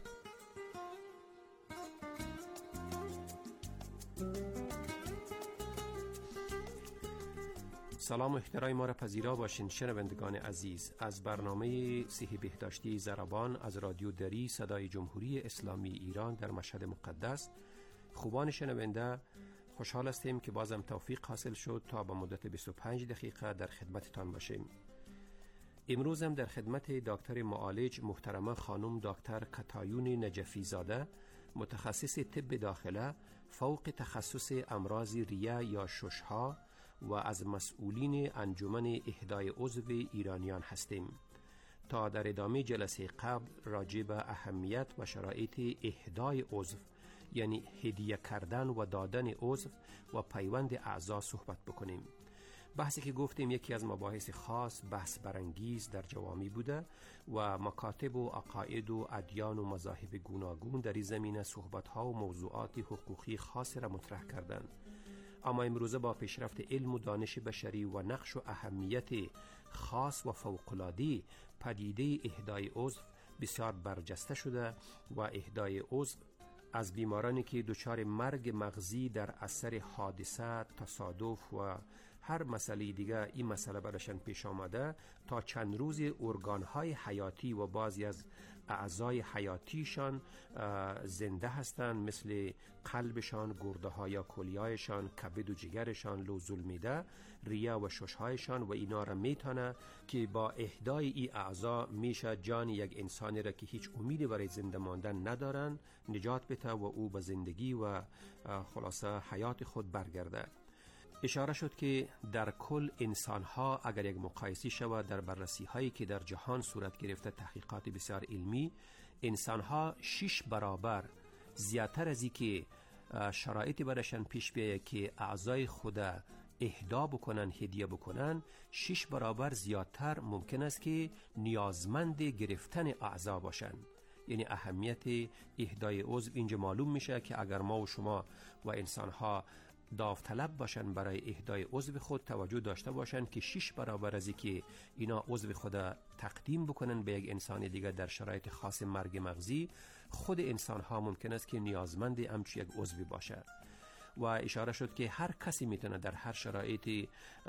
[SPEAKER 15] سلام و احترام ما را پذیرا باشین شنوندگان عزیز از برنامه صحی بهداشتی ضربان از رادیو دری صدای جمهوری اسلامی ایران در مشهد مقدس. خوبان شنونده، خوشحال هستیم که بازم توفیق حاصل شد تا با مدت 25 دقیقه در خدمتتان باشیم. امروز هم در خدمت دکتر معالج محترمه خانم دکتر کتایون نجفی زاده، متخصص طب داخله فوق تخصص امراض ریه یا ششها و از مسئولین انجمن اهدای عضو ایرانیان هستیم تا در ادامه جلسه قبل راجع به اهمیت و شرایط اهدای عضو، یعنی هدیه کردن و دادن عضو و پیوند اعضا صحبت بکنیم. بحثی که گفتیم یکی از مباحث خاص بحث برانگیز در جوامع بوده و مکاتب و عقاید و ادیان و مذاهب گوناگون در این زمینه صحبت‌ها و موضوعات حقوقی خاصی را مطرح کردند. اما امروزه با پیشرفت علم و دانش بشری و نقش و اهمیت خاص و فوق‌العاده پدیده اهدای عضو بسیار برجسته شده و اهدای عضو از بیمارانی که دچار مرگ مغزی در اثر حادثه، تصادف و هر مسئله دیگه این مسئله براشان پیش آمده تا چند روز ارگانهای حیاتی و بعضی از اعضای حیاتیشان زنده هستند، مثل قلبشان، گرده ها یا کلیهایشان، کبد و جگرشان، لوز المیده، ریه و ششهایشان و اینا را میتونه که با اهدای این اعضا میشه جان یک انسانی را که هیچ امیدی برای زنده ماندن ندارن نجات بده و او به زندگی و خلاصه حیات خود برگرده. اشاره شد که در کل انسان‌ها اگر یک مقایسه شود در بررسی هایی که در جهان صورت گرفته، تحقیقات بسیار علمی، انسان‌ها 6 برابر زیادتر از این که شرایطی برایشان پیش بیاید که اعضای خود اهدا بکنن، هدیه بکنن، 6 برابر زیادتر ممکن است که نیازمند گرفتن اعضا باشن. یعنی اهمیت اهدای عضو اینجا معلوم میشه که اگر ما و شما و انسان‌ها داوطلب باشن برای اهدای عضو خود، توجه داشته باشن که 6 برابر از که اینا عضو خود تقدیم بکنن به یک انسان دیگه در شرایط خاص مرگ مغزی، خود انسان ها ممکن است که نیازمند همچون یک عضو باشه. و اشاره شد که هر کسی میتونه در هر شرایط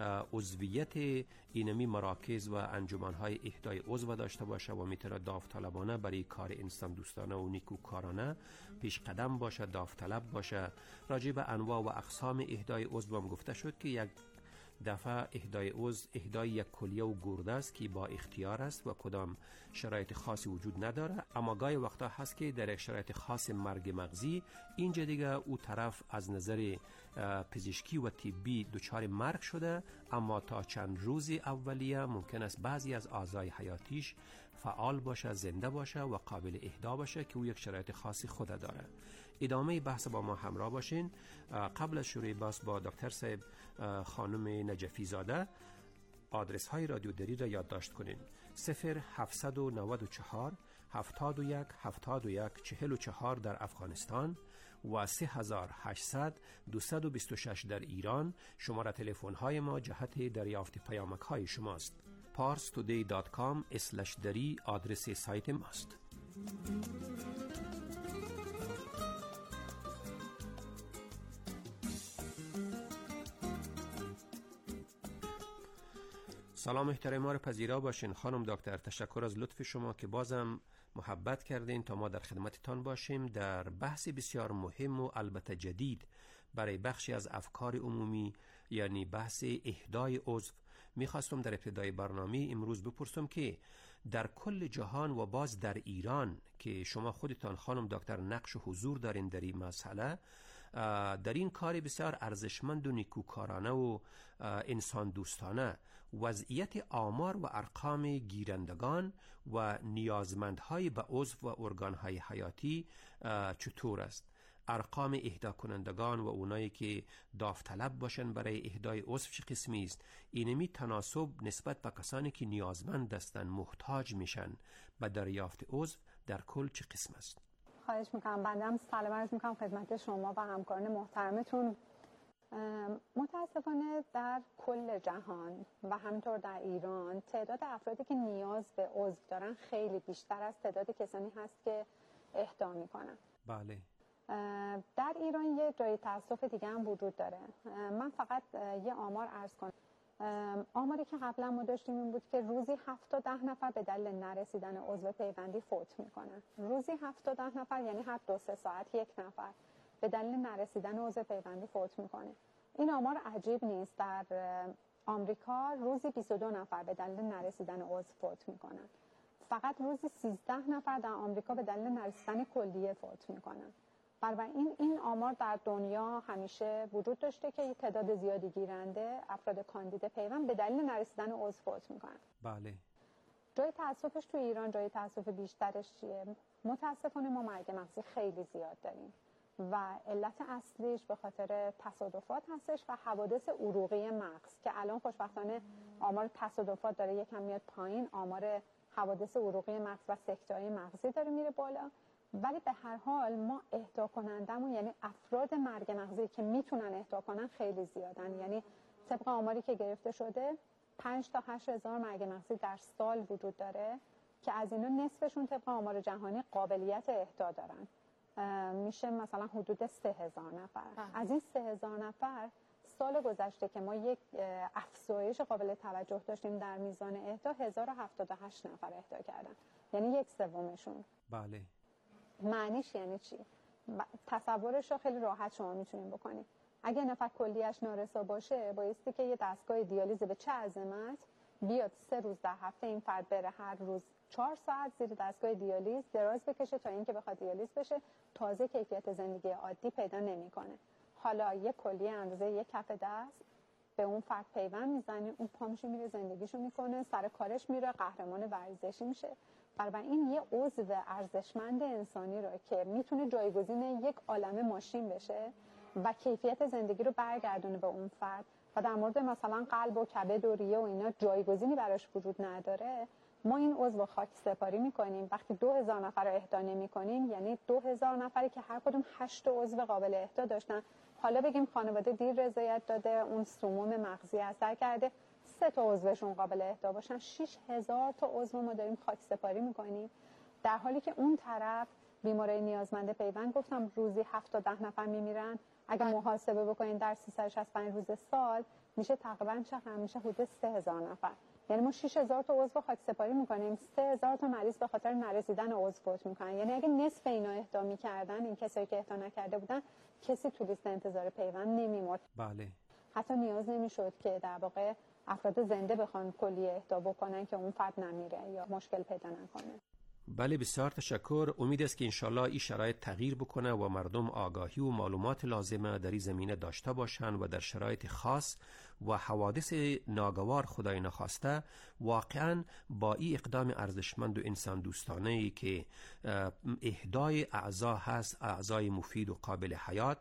[SPEAKER 15] عضویت اینمی مراکز و انجمنهای اهدای عضو داشته باشه و میتونه داوطلبانه برای کار انسان دوستانه و نیکوکارانه پیش قدم باشه، داوطلب باشه. راجع به انواع و اقسام اهدای عضو هم گفته شد که یک دفعه اهدای عضو اهدای یک کلیه و گرده است که با اختیار است و کدام شرایط خاصی وجود نداره، اما گاهی وقتا هست که در یک شرایط خاص مرگ مغزی اینجا دیگه او طرف از نظر پزشکی و طبی دچار مرگ شده، اما تا چند روز اولیه ممکن است بعضی از اعضای حیاتیش فعال باشه، زنده باشه و قابل اهدا باشه که او یک شرایط خاصی خود داره. ادامه بحث با ما همراه باشین. قبل از شروع بحث با دکتر صاحب خانم نجفی زاده آدرس های رادیو دری را یادداشت کنین: 0794 71 71 44 در افغانستان و 3800 226 در ایران. شماره تلفن های ما جهت دریافت پیامک های شماست. parstoday.com/dari آدرس سایت ماست. سلام محترم ما رو پذیرا باشین خانم دکتر. تشکر از لطف شما که بازم محبت کردین تا ما در خدمتتان باشیم در بحث بسیار مهم و البته جدید برای بخشی از افکار عمومی، یعنی بحث اهدای عضو. میخواستم در ابتدای برنامه امروز بپرسم که در کل جهان و باز در ایران که شما خودتان خانم دکتر نقش و حضور دارین در این مسئله، در این کار بسیار ارزشمند و نیکوکارانه و انسان دوستانه، وضعیت آمار و ارقام گیرندگان و نیازمندهای به عضو و ارگانهای حیاتی چطور است؟ ارقام اهدا کنندگان و اونایی که داوطلب باشن برای اهدای عضو چه قسمی است؟ اینمی تناسب نسبت به کسانی که نیازمند هستند، محتاج میشن به دریافت عضو در کل چه قسم است؟
[SPEAKER 16] خواهش میکنم. بنده هم سلام عرض میکنم خدمت شما و همکاران محترمتون. متاسفانه در کل جهان و همینطور در ایران تعداد افرادی که نیاز به عضو دارن خیلی بیشتر از تعداد کسانی هست که اهدا میکنن.
[SPEAKER 15] بله.
[SPEAKER 16] در ایران یه جای تأسف دیگه هم وجود داره. من فقط یه آمار عرض کنم. آماری که قبلا ما داشتیم این بود که روزی 7 تا 10 نفر به دلیل نرسیدن عضو پیوندی فوت میکنن. روزی 7 تا 10 نفر یعنی هر 2-3 ساعت یک نفر به دلیل نرسیدن عضو پیوندی فوت میکنه. این آمار عجیب نیست. در آمریکا روزی 22 نفر به دلیل نرسیدن عضو فوت میکنن. فقط روزی 13 نفر در آمریکا به دلیل نرسیدن کلیه فوت میکنن. بنابراین این آمار در دنیا همیشه وجود داشته که تعداد زیادی گیرنده افراد کاندید پیوند به دلیل نرسیدن عضو فوت میکنن.
[SPEAKER 15] بله.
[SPEAKER 16] جای تأسفش تو ایران، جای تأسف بیشترش چیه؟ متاسفانه ما مرگ مغزی خیلی زیاد داریم و علت اصلیش به خاطر تصادفات هستش و حوادث عروقی مغز که الان خوشبختانه آمار تصادفات داره یکم میاد پایین، آمار حوادث عروقی مغز و سکته‌های مغزی داره میره بالا. ولی به هر حال ما اهدا کنندمون یعنی افراد مرگ مغزی که میتونن اهدا کنن خیلی زیادن. یعنی طبق آماری که گرفته شده 5 تا 8 هزار مرگ مغزی در سال وجود داره که از اینا نصفشون طبق آمار جهانی قابلیت اهدا دارن. میشه مثلا حدود 3000 نفر. از این 3000 نفر سال گذشته که ما یک افزایش قابل توجه داشتیم در میزان اهدا، 1078 نفر اهدا کردن، یعنی 1/3.
[SPEAKER 15] بله.
[SPEAKER 16] معنیش یعنی چی؟ تصورش رو خیلی راحت شما میتونین بکنید. اگه نفر کلیه‌اش نارسا باشه بایستی که یه دستگاه دیالیز به چه عظمت بیاد 3 روز در هفته این فرد بره هر روز 4 ساعت زیر دستگاه دیالیز دراز بکشه تا اینکه بخواد دیالیز بشه، تازه کیفیت زندگی عادی پیدا نمیکنه. حالا یک کلیه اندازه یک کف دست به اون فرد پیوند میزنی، اون پا میشه میره زندگیشو میکنه، سر کارش میره، قهرمان ورزشی میشه. بنابراین یه عضو ارزشمند انسانی رو که میتونه جایگزین یک عالمه ماشین بشه و کیفیت زندگی رو برگردونه به اون فرد و در مورد مثلا قلب و کبد و ریه و اینا جایگزینی براش وجود نداره، ما این عضو خاک سپاری میکنیم. وقتی 2000 نفر رو اهدا نمیکنیم یعنی 2000 نفری که هر کدوم 8 عضو قابل اهدا داشتن، حالا بگیم خانواده دیر رضایت داده، اون سموم مغزی اثر کرده، 3 تا عضوشون قابل اهدا باشن، 6000 تا عضو ما داریم خاک سپاری میکنیم، در حالی که اون طرف بیمارای نیازمند پیوند گفتم روزی 7 تا 10 نفر میمیرن. اگر محاسبه بکنین در 365 روز سال میشه تقریبا چقدر؟ میشه حدود 3000 نفر. یعنی ما 6000 تا عضو خاک سپاری میکنیم، 3000 تا مریض به خاطر نرسیدن عضو فوت میکنن. یعنی اگه نصف اینا اهدا میکردن، این کسایی که اهدا نکرده بودن، کسی تو لیست انتظار پیوند نمیمرد.
[SPEAKER 15] بله.
[SPEAKER 16] حتی نیاز نمیشد که در واقع افراد زنده بخوان کلیه اهدا بکنن که اون فرد نمیره یا مشکل پیدا نکنه.
[SPEAKER 15] بله، بسیار تشکر. امید است که انشالله این شرایط تغییر بکنه و مردم آگاهی و معلومات لازمه در این زمینه داشته باشند و در شرایط خاص و حوادث ناگوار خدای نخواسته واقعا با این اقدام ارزشمند و انسان دوستانه‌ای که اهدای اعضا هست، اعضای مفید و قابل حیات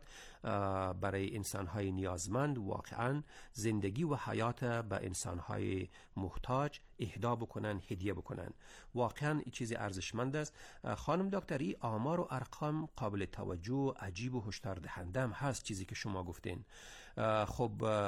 [SPEAKER 15] برای انسان‌های نیازمند، واقعا زندگی و حیات به انسان‌های محتاج اهدا بکنن، هدیه بکنن. واقعا این چیز ارزشمند است. خانم دکتر، این آمار و ارقام قابل توجه، عجیب و هشدار دهنده هم هست چیزی که شما گفتین. خب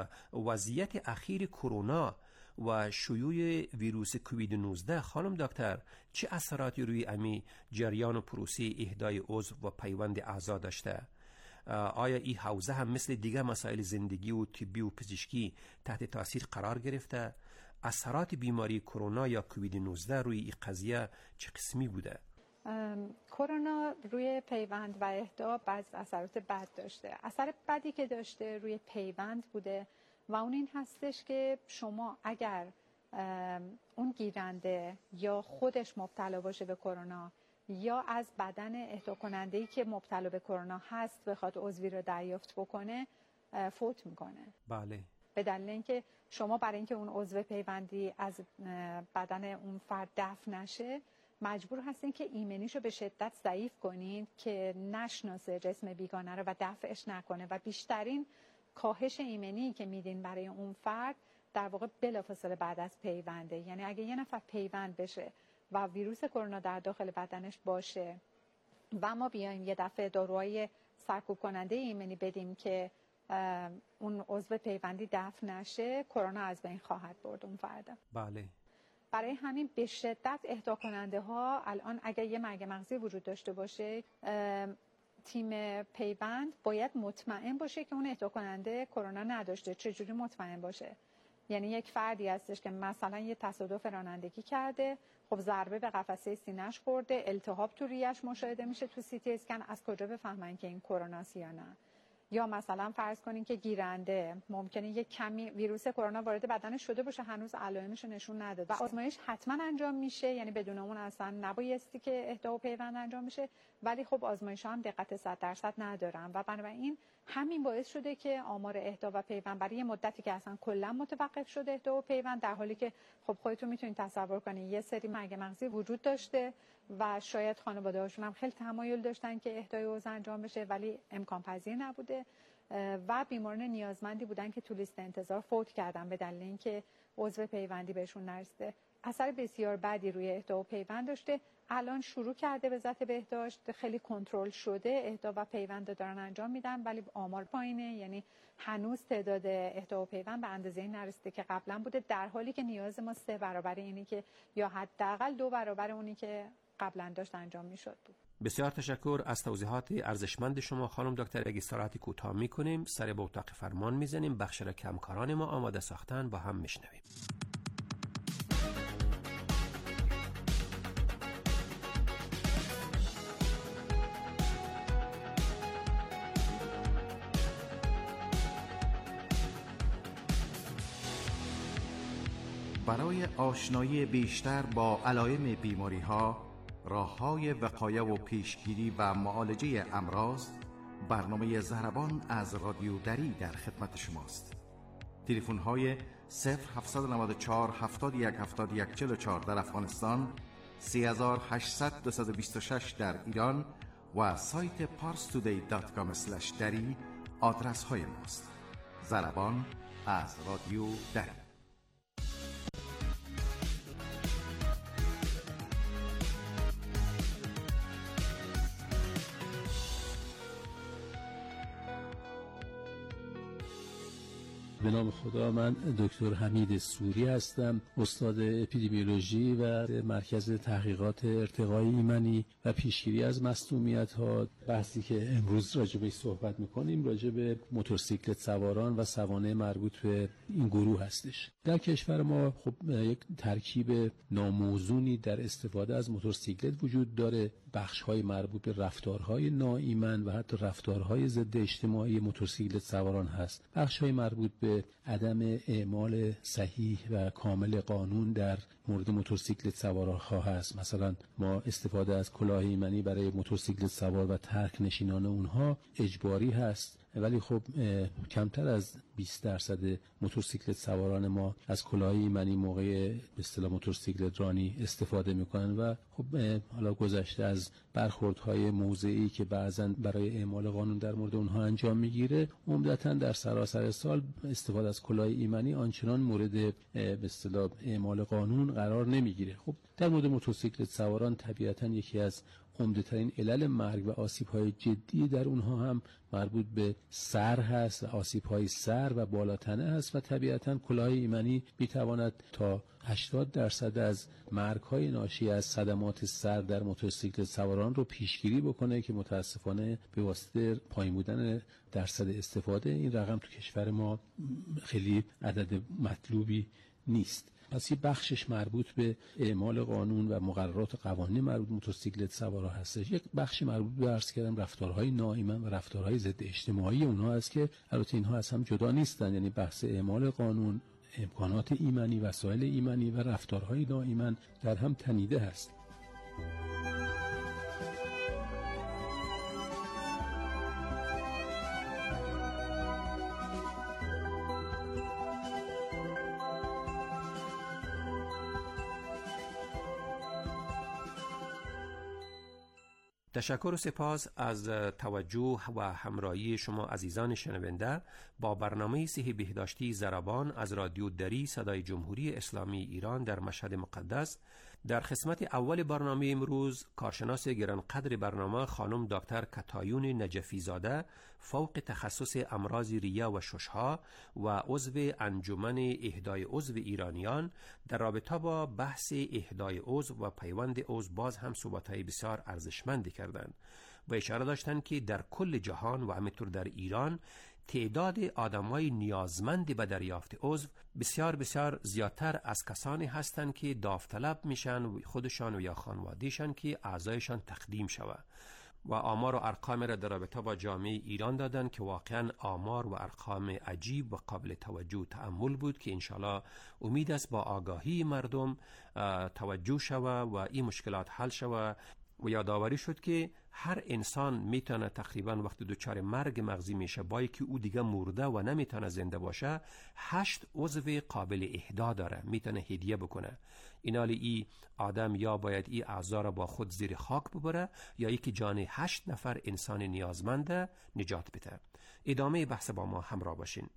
[SPEAKER 15] وضعیت اخیر کرونا و شیوع ویروس کووید 19 خانم دکتر چه اثراتی روی امی جریان و پروسه اهدای عضو و پیوند اعضا داشته؟ آیا این حوزه هم مثل دیگه مسائل زندگی و طبی و پزشکی تحت تاثیر قرار گرفته؟ اثرات بیماری کرونا یا کووید 19 روی این قضیه چه قسمی بوده؟
[SPEAKER 16] کرونا روی پیوند و اهدا بعض اثرات بد داشته. اثر بدی که داشته روی پیوند بوده و اون این هستش که شما اگر اون گیرنده یا خودش مبتلا باشه به کرونا یا از بدن اهدا کننده‌ای که مبتلا به کرونا هست بخواد عضوی رو دریافت بکنه فوت میکنه.
[SPEAKER 15] بله.
[SPEAKER 16] به دلیل اینکه شما برای اینکه اون عضو پیوندی از بدن اون فرد دفع نشه مجبور هستین که ایمنیشو به شدت ضعیف کنین که نشناسه جسم بیگانه رو و دفعش نکنه و بیشترین کاهش ایمنی که میدین برای اون فرد در واقع بلافاصله بعد از پیونده. یعنی اگه یه نفر پیوند بشه و ویروس کرونا در داخل بدنش باشه و ما بیایم یه دفعه داروهای سرکوب کننده ایمنی بدیم که اون عضو پیوندی دفع نشه، کرونا از بین خواهد برد اون فرد.
[SPEAKER 15] بله.
[SPEAKER 16] برای همین به شدت اهدا کننده ها الان اگر یه مرگ مغزی وجود داشته باشه تیم پیوند باید مطمئن باشه که اون اهدا کننده کرونا نداشته. چجوری مطمئن باشه؟ یعنی یک فردی هستش که مثلا یه تصادف رانندگی کرده، خب ضربه به قفسه سینه‌اش خورده، التهاب تو ریه‌اش مشاهده میشه تو سی تی اسکن، از کجا بفهمن که این کروناست یا نه؟ یا مثلا فرض کنین که گیرنده ممکنه یک کمی ویروس کرونا وارد بدنش شده باشه هنوز علائمش نشون نداد و آزمایش حتما انجام میشه، یعنی بدون اون اصلا نبایستی که اهدا و پیوند انجام میشه، ولی خب آزمایش‌ها هم دقت 100% ندارن و بنابراین همین باعث شده که آمار اهدا و پیوند برای مدتی که اصلا کلا متوقف شده اهدا و پیوند، در حالی که خب خودتون میتونید تصور کنید یه سری مرگ مغزی وجود داشته و شاید خانواده‌هاشون هم خیلی تمایل داشتن که اهدای عضو انجام بشه ولی امکان پذیر نبوده و بیماران نیازمندی بودن که تو لیست انتظار فوت کردن به دلیل اینکه عضو پیوندی بهشون نرسیده. اثر بسیار بدی روی اهدا و پیوند داشته. الان شروع کرده وزارت بهداشت، خیلی کنترل شده، اهدا و پیوند دارن انجام میدن ولی آمار پایینه، یعنی هنوز تعداد اهدا و پیوند به اندازه‌ای نرسیده که قبلا بوده، در حالی که نیاز ما 3 برابر اینی که یا حداقل 2 برابر اونی که قبلا داشت انجام میشد بود.
[SPEAKER 15] بسیار تشکر از توضیحات ارزشمند شما خانم دکتر. یک استراحتی کوتاه میکنیم، سر به اتاق فرمان میزنیم، بخش را که همکاران ما آماده ساختن با هم میشنویم.
[SPEAKER 17] برای آشنایی بیشتر با علائم بیماری‌ها، راه‌های وقایه و پیشگیری و معالجه امراض، برنامه ضربان از رادیو دری در خدمت شماست. تلفن‌های 0794 71 71 44 در افغانستان، 3800 226 در ایران و سایت parstoday.com/dari آدرس های ماست. ضربان از رادیو دری.
[SPEAKER 18] به نام خدا، من دکتر حمید سوری هستم، استاد اپیدمیولوژی و مرکز تحقیقات ارتقای ایمنی و پیشگیری از مسمومیت‌ها. بحثی که امروز راجع بهش صحبت می‌کنیم راجع به موتورسیکلت سواران و سوانح مربوط به این گروه هستش. در کشور ما خب یک ترکیب ناموزونی در استفاده از موتورسیکلت وجود داره. بخش‌های مربوط به رفتارهای ناایمن و حتی رفتارهای ضد اجتماعی موتورسیکلت سواران هست. بخش‌های مربوط به عدم اعمال صحیح و کامل قانون در مورد موتورسیکلت سوارها هست. مثلا ما استفاده از کلاه ایمنی برای موتورسیکلت سوار و ترک نشینان اونها اجباری هست، ولی خب کمتر از 20% موتورسیکلت سواران ما از کلاه ایمنی موقع به اصطلاح موتورسیکلت رانی استفاده میکنن و خب حالا گذشته از برخوردهای موضعی که بعضا برای اعمال قانون در مورد اونها انجام میگیره، عمدتاً در سراسر سال استفاده از کلاه ایمنی آنچنان مورد به اصطلاح اعمال قانون قرار نمیگیره. خب در مورد موتورسیکلت سواران طبیعتاً یکی از عمده‌ترین علل مرگ و آسیب‌های جدی در اونها هم مربوط به سر هست و آسیب‌های سر و بالاتنه هست و طبیعتاً کلاه ایمنی می‌تواند تا 80% از مرگ‌های ناشی از صدمات سر در موتورسیکلت سواران رو پیشگیری بکنه که متاسفانه به واسطه پایین بودن درصد استفاده این رقم تو کشور ما خیلی عدد مطلوبی نیست. پس یه بخشش مربوط به اعمال قانون و مقررات قوانین مربوط به موتورسیکلت سوارا هستش. یک بخشی مربوط به عرض کردم رفتارهای ناایمن و رفتارهای ضد اجتماعی اونها است که البته اینها از هم جدا نیستن، یعنی بحث اعمال قانون، امکانات ایمنی، وسایل ایمنی و رفتارهای ناایمن در هم تنیده است.
[SPEAKER 15] تشکر و سپاس از توجه و همراهی شما عزیزان شنونده با برنامه صحی بهداشتی ضربان از رادیو دری صدای جمهوری اسلامی ایران در مشهد مقدس. در قسمت اول برنامه امروز کارشناس گرانقدر برنامه خانم دکتر کتایون نجفی زاده، فوق تخصص امراض ریه و ششها و عضو انجمن اهدای عضو ایرانیان، در رابطه با بحث اهدای عضو و پیوند عضو باز هم صحبت‌های بسیار ارزشمندی کردند و اشاره داشتند که در کل جهان و همینطور در ایران تعداد آدمای نیازمند به دریافت عضو بسیار زیادتر از کسانی هستند که داوطلب میشن خودشان و یا خانوادهشان که اعضایشان تقدیم شود و آمار و ارقام را در رابطه با جامعه ایران دادن که واقعا آمار و ارقام عجیب و قابل توجه و تأمل بود که انشالله امید است با آگاهی مردم توجه شود و این مشکلات حل شود و یادآوری شد که هر انسان میتونه تقریبا وقتی دچار مرگ مغزی میشه با که او دیگه مرده و نمیتونه زنده باشه 8 عضو قابل اهدا داره، میتونه هدیه بکنه. اینالی ای آدم یا باید ای اعضا را با خود زیر خاک ببره یا یکی جان 8 نفر انسان نیازمنده نجات بده. ادامه بحث با ما همراه باشین.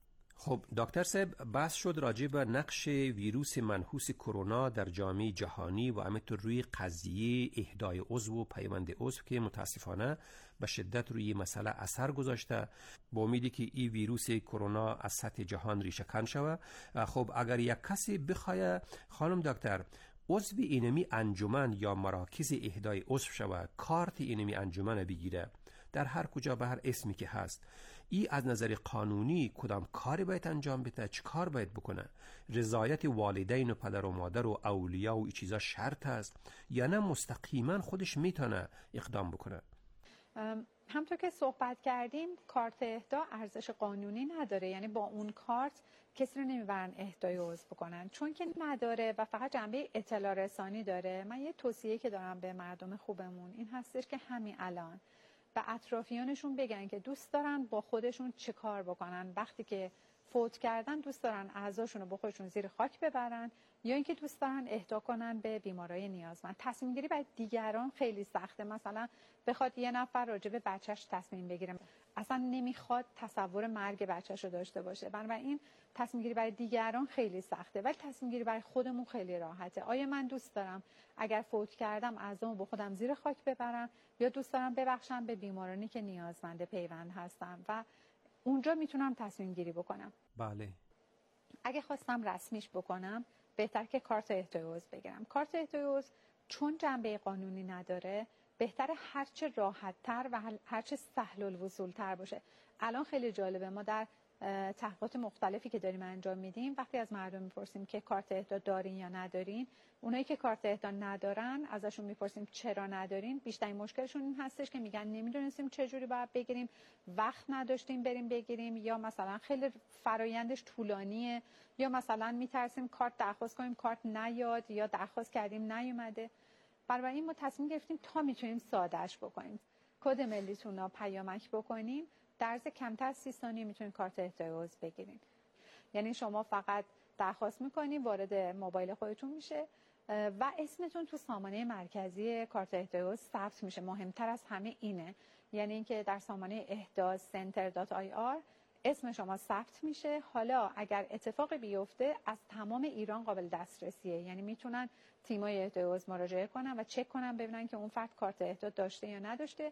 [SPEAKER 15] خب دکتر صاحب، بحث شد راجع به نقش ویروس منحوس کرونا در جامعه جهانی و همینطور روی قضیه اهدای عضو و پیوند عضو که متاسفانه به شدت روی مسئله اثر گذاشته، با امیدی که این ویروس کرونا از سطح جهان ریشه کن شود. خب اگر یک کسی بخواد خانم دکتر عضو اینمی انجمن یا مراکز اهدای عضو شود، کارت اینمی انجمن بگیره در هر کجا به هر اسمی که هست، ای از نظر قانونی کدام کاری باید انجام بده؟ چه کار باید بکنه؟ رضایت والدین و پدر و مادر و اولیا و این چیزا شرط است یا نه مستقیما خودش میتونه اقدام بکنه؟
[SPEAKER 16] همطور که صحبت کردیم کارت اهدا ارزش قانونی نداره، یعنی با اون کارت کسی رو نمیبرن اهدای عضو بکنن چون که نداره و فقط جنبه اطلاع رسانی داره. من یه توصیه که دارم به مردم خوبمون این هستش که همین الان به اطرافیانشون بگن که دوست دارن با خودشون چه کار بکنن، وقتی که فوت کردن دوست دارن اعضاشون رو با خودشون زیر خاک ببرن یا اینکه دوست دارن اهدا کنن به بیمارای نیازمند. تصمیم گیری برای دیگران خیلی سخته. مثلا بخواد یه نفر راجع به بچه‌ش تصمیم بگیره، اصلا نمیخواد تصور مرگ بچه‌ش رو داشته باشه، بنابراین تصمیم گیری برای دیگران خیلی سخته ولی تصمیم گیری برای خودمون خیلی راحته. آیا من دوست دارم اگر فوت کردم اعضامو با خودم زیر خاک ببرم یا دوست دارم ببخشم به بیمارانی که نیازمند پیوند هستن و اونجا میتونم تصمیم گیری بکنم.
[SPEAKER 15] بله.
[SPEAKER 16] اگه خواستم رسمیش بکنم بهتر که کارت اهدای عضو بگیرم. کارت اهدای عضو چون جنبه قانونی نداره بهتره هرچه راحت‌تر و هرچه سهل الوصول تر باشه. الان خیلی جالبه، ما در تحقیقات مختلفی که داریم انجام میدیم وقتی از مردم میپرسیم که کارت اهدا دارین یا ندارین، اونایی که کارت اهدا ندارن ازشون میپرسیم چرا ندارین، بیشترین مشکلشون این هستش که میگن نمیدونستیم چه جوری باید بگیریم، وقت نداشتیم بریم بگیریم، یا مثلا خیلی فرایندش طولانیه، یا مثلا میترسیم کارت درخواست کنیم کارت نیاد یا درخواست کردیم نیومده. بنابراین ما تصمیم گرفتیم تا میتونیم سادهش بکنیم. کد ملیتون رو پیامک بکنیم، در عرض کمتر از 30 ثانیه میتونید کارت اهدای عضو بگیرین. یعنی شما فقط درخواست میکنید، وارد موبایل خودتون میشه و اسمتون تو سامانه مرکزی کارت اهدای عضو ثبت میشه. مهمتر از همه اینه، یعنی اینکه در سامانه اهدا center.ir اسم شما ثبت میشه. حالا اگر اتفاقی بیفته از تمام ایران قابل دسترسیه، یعنی میتونن تیمای اهدای عضو مراجعه کنن و چک کنن ببینن که اون فرد کارت اهدا داشته یا نداشته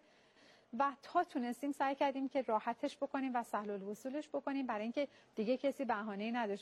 [SPEAKER 16] و تا تونستیم سعی کردیم که راحتش بکنیم و سهل الوصولش بکنیم برای اینکه دیگه کسی بهانه‌ای نداشته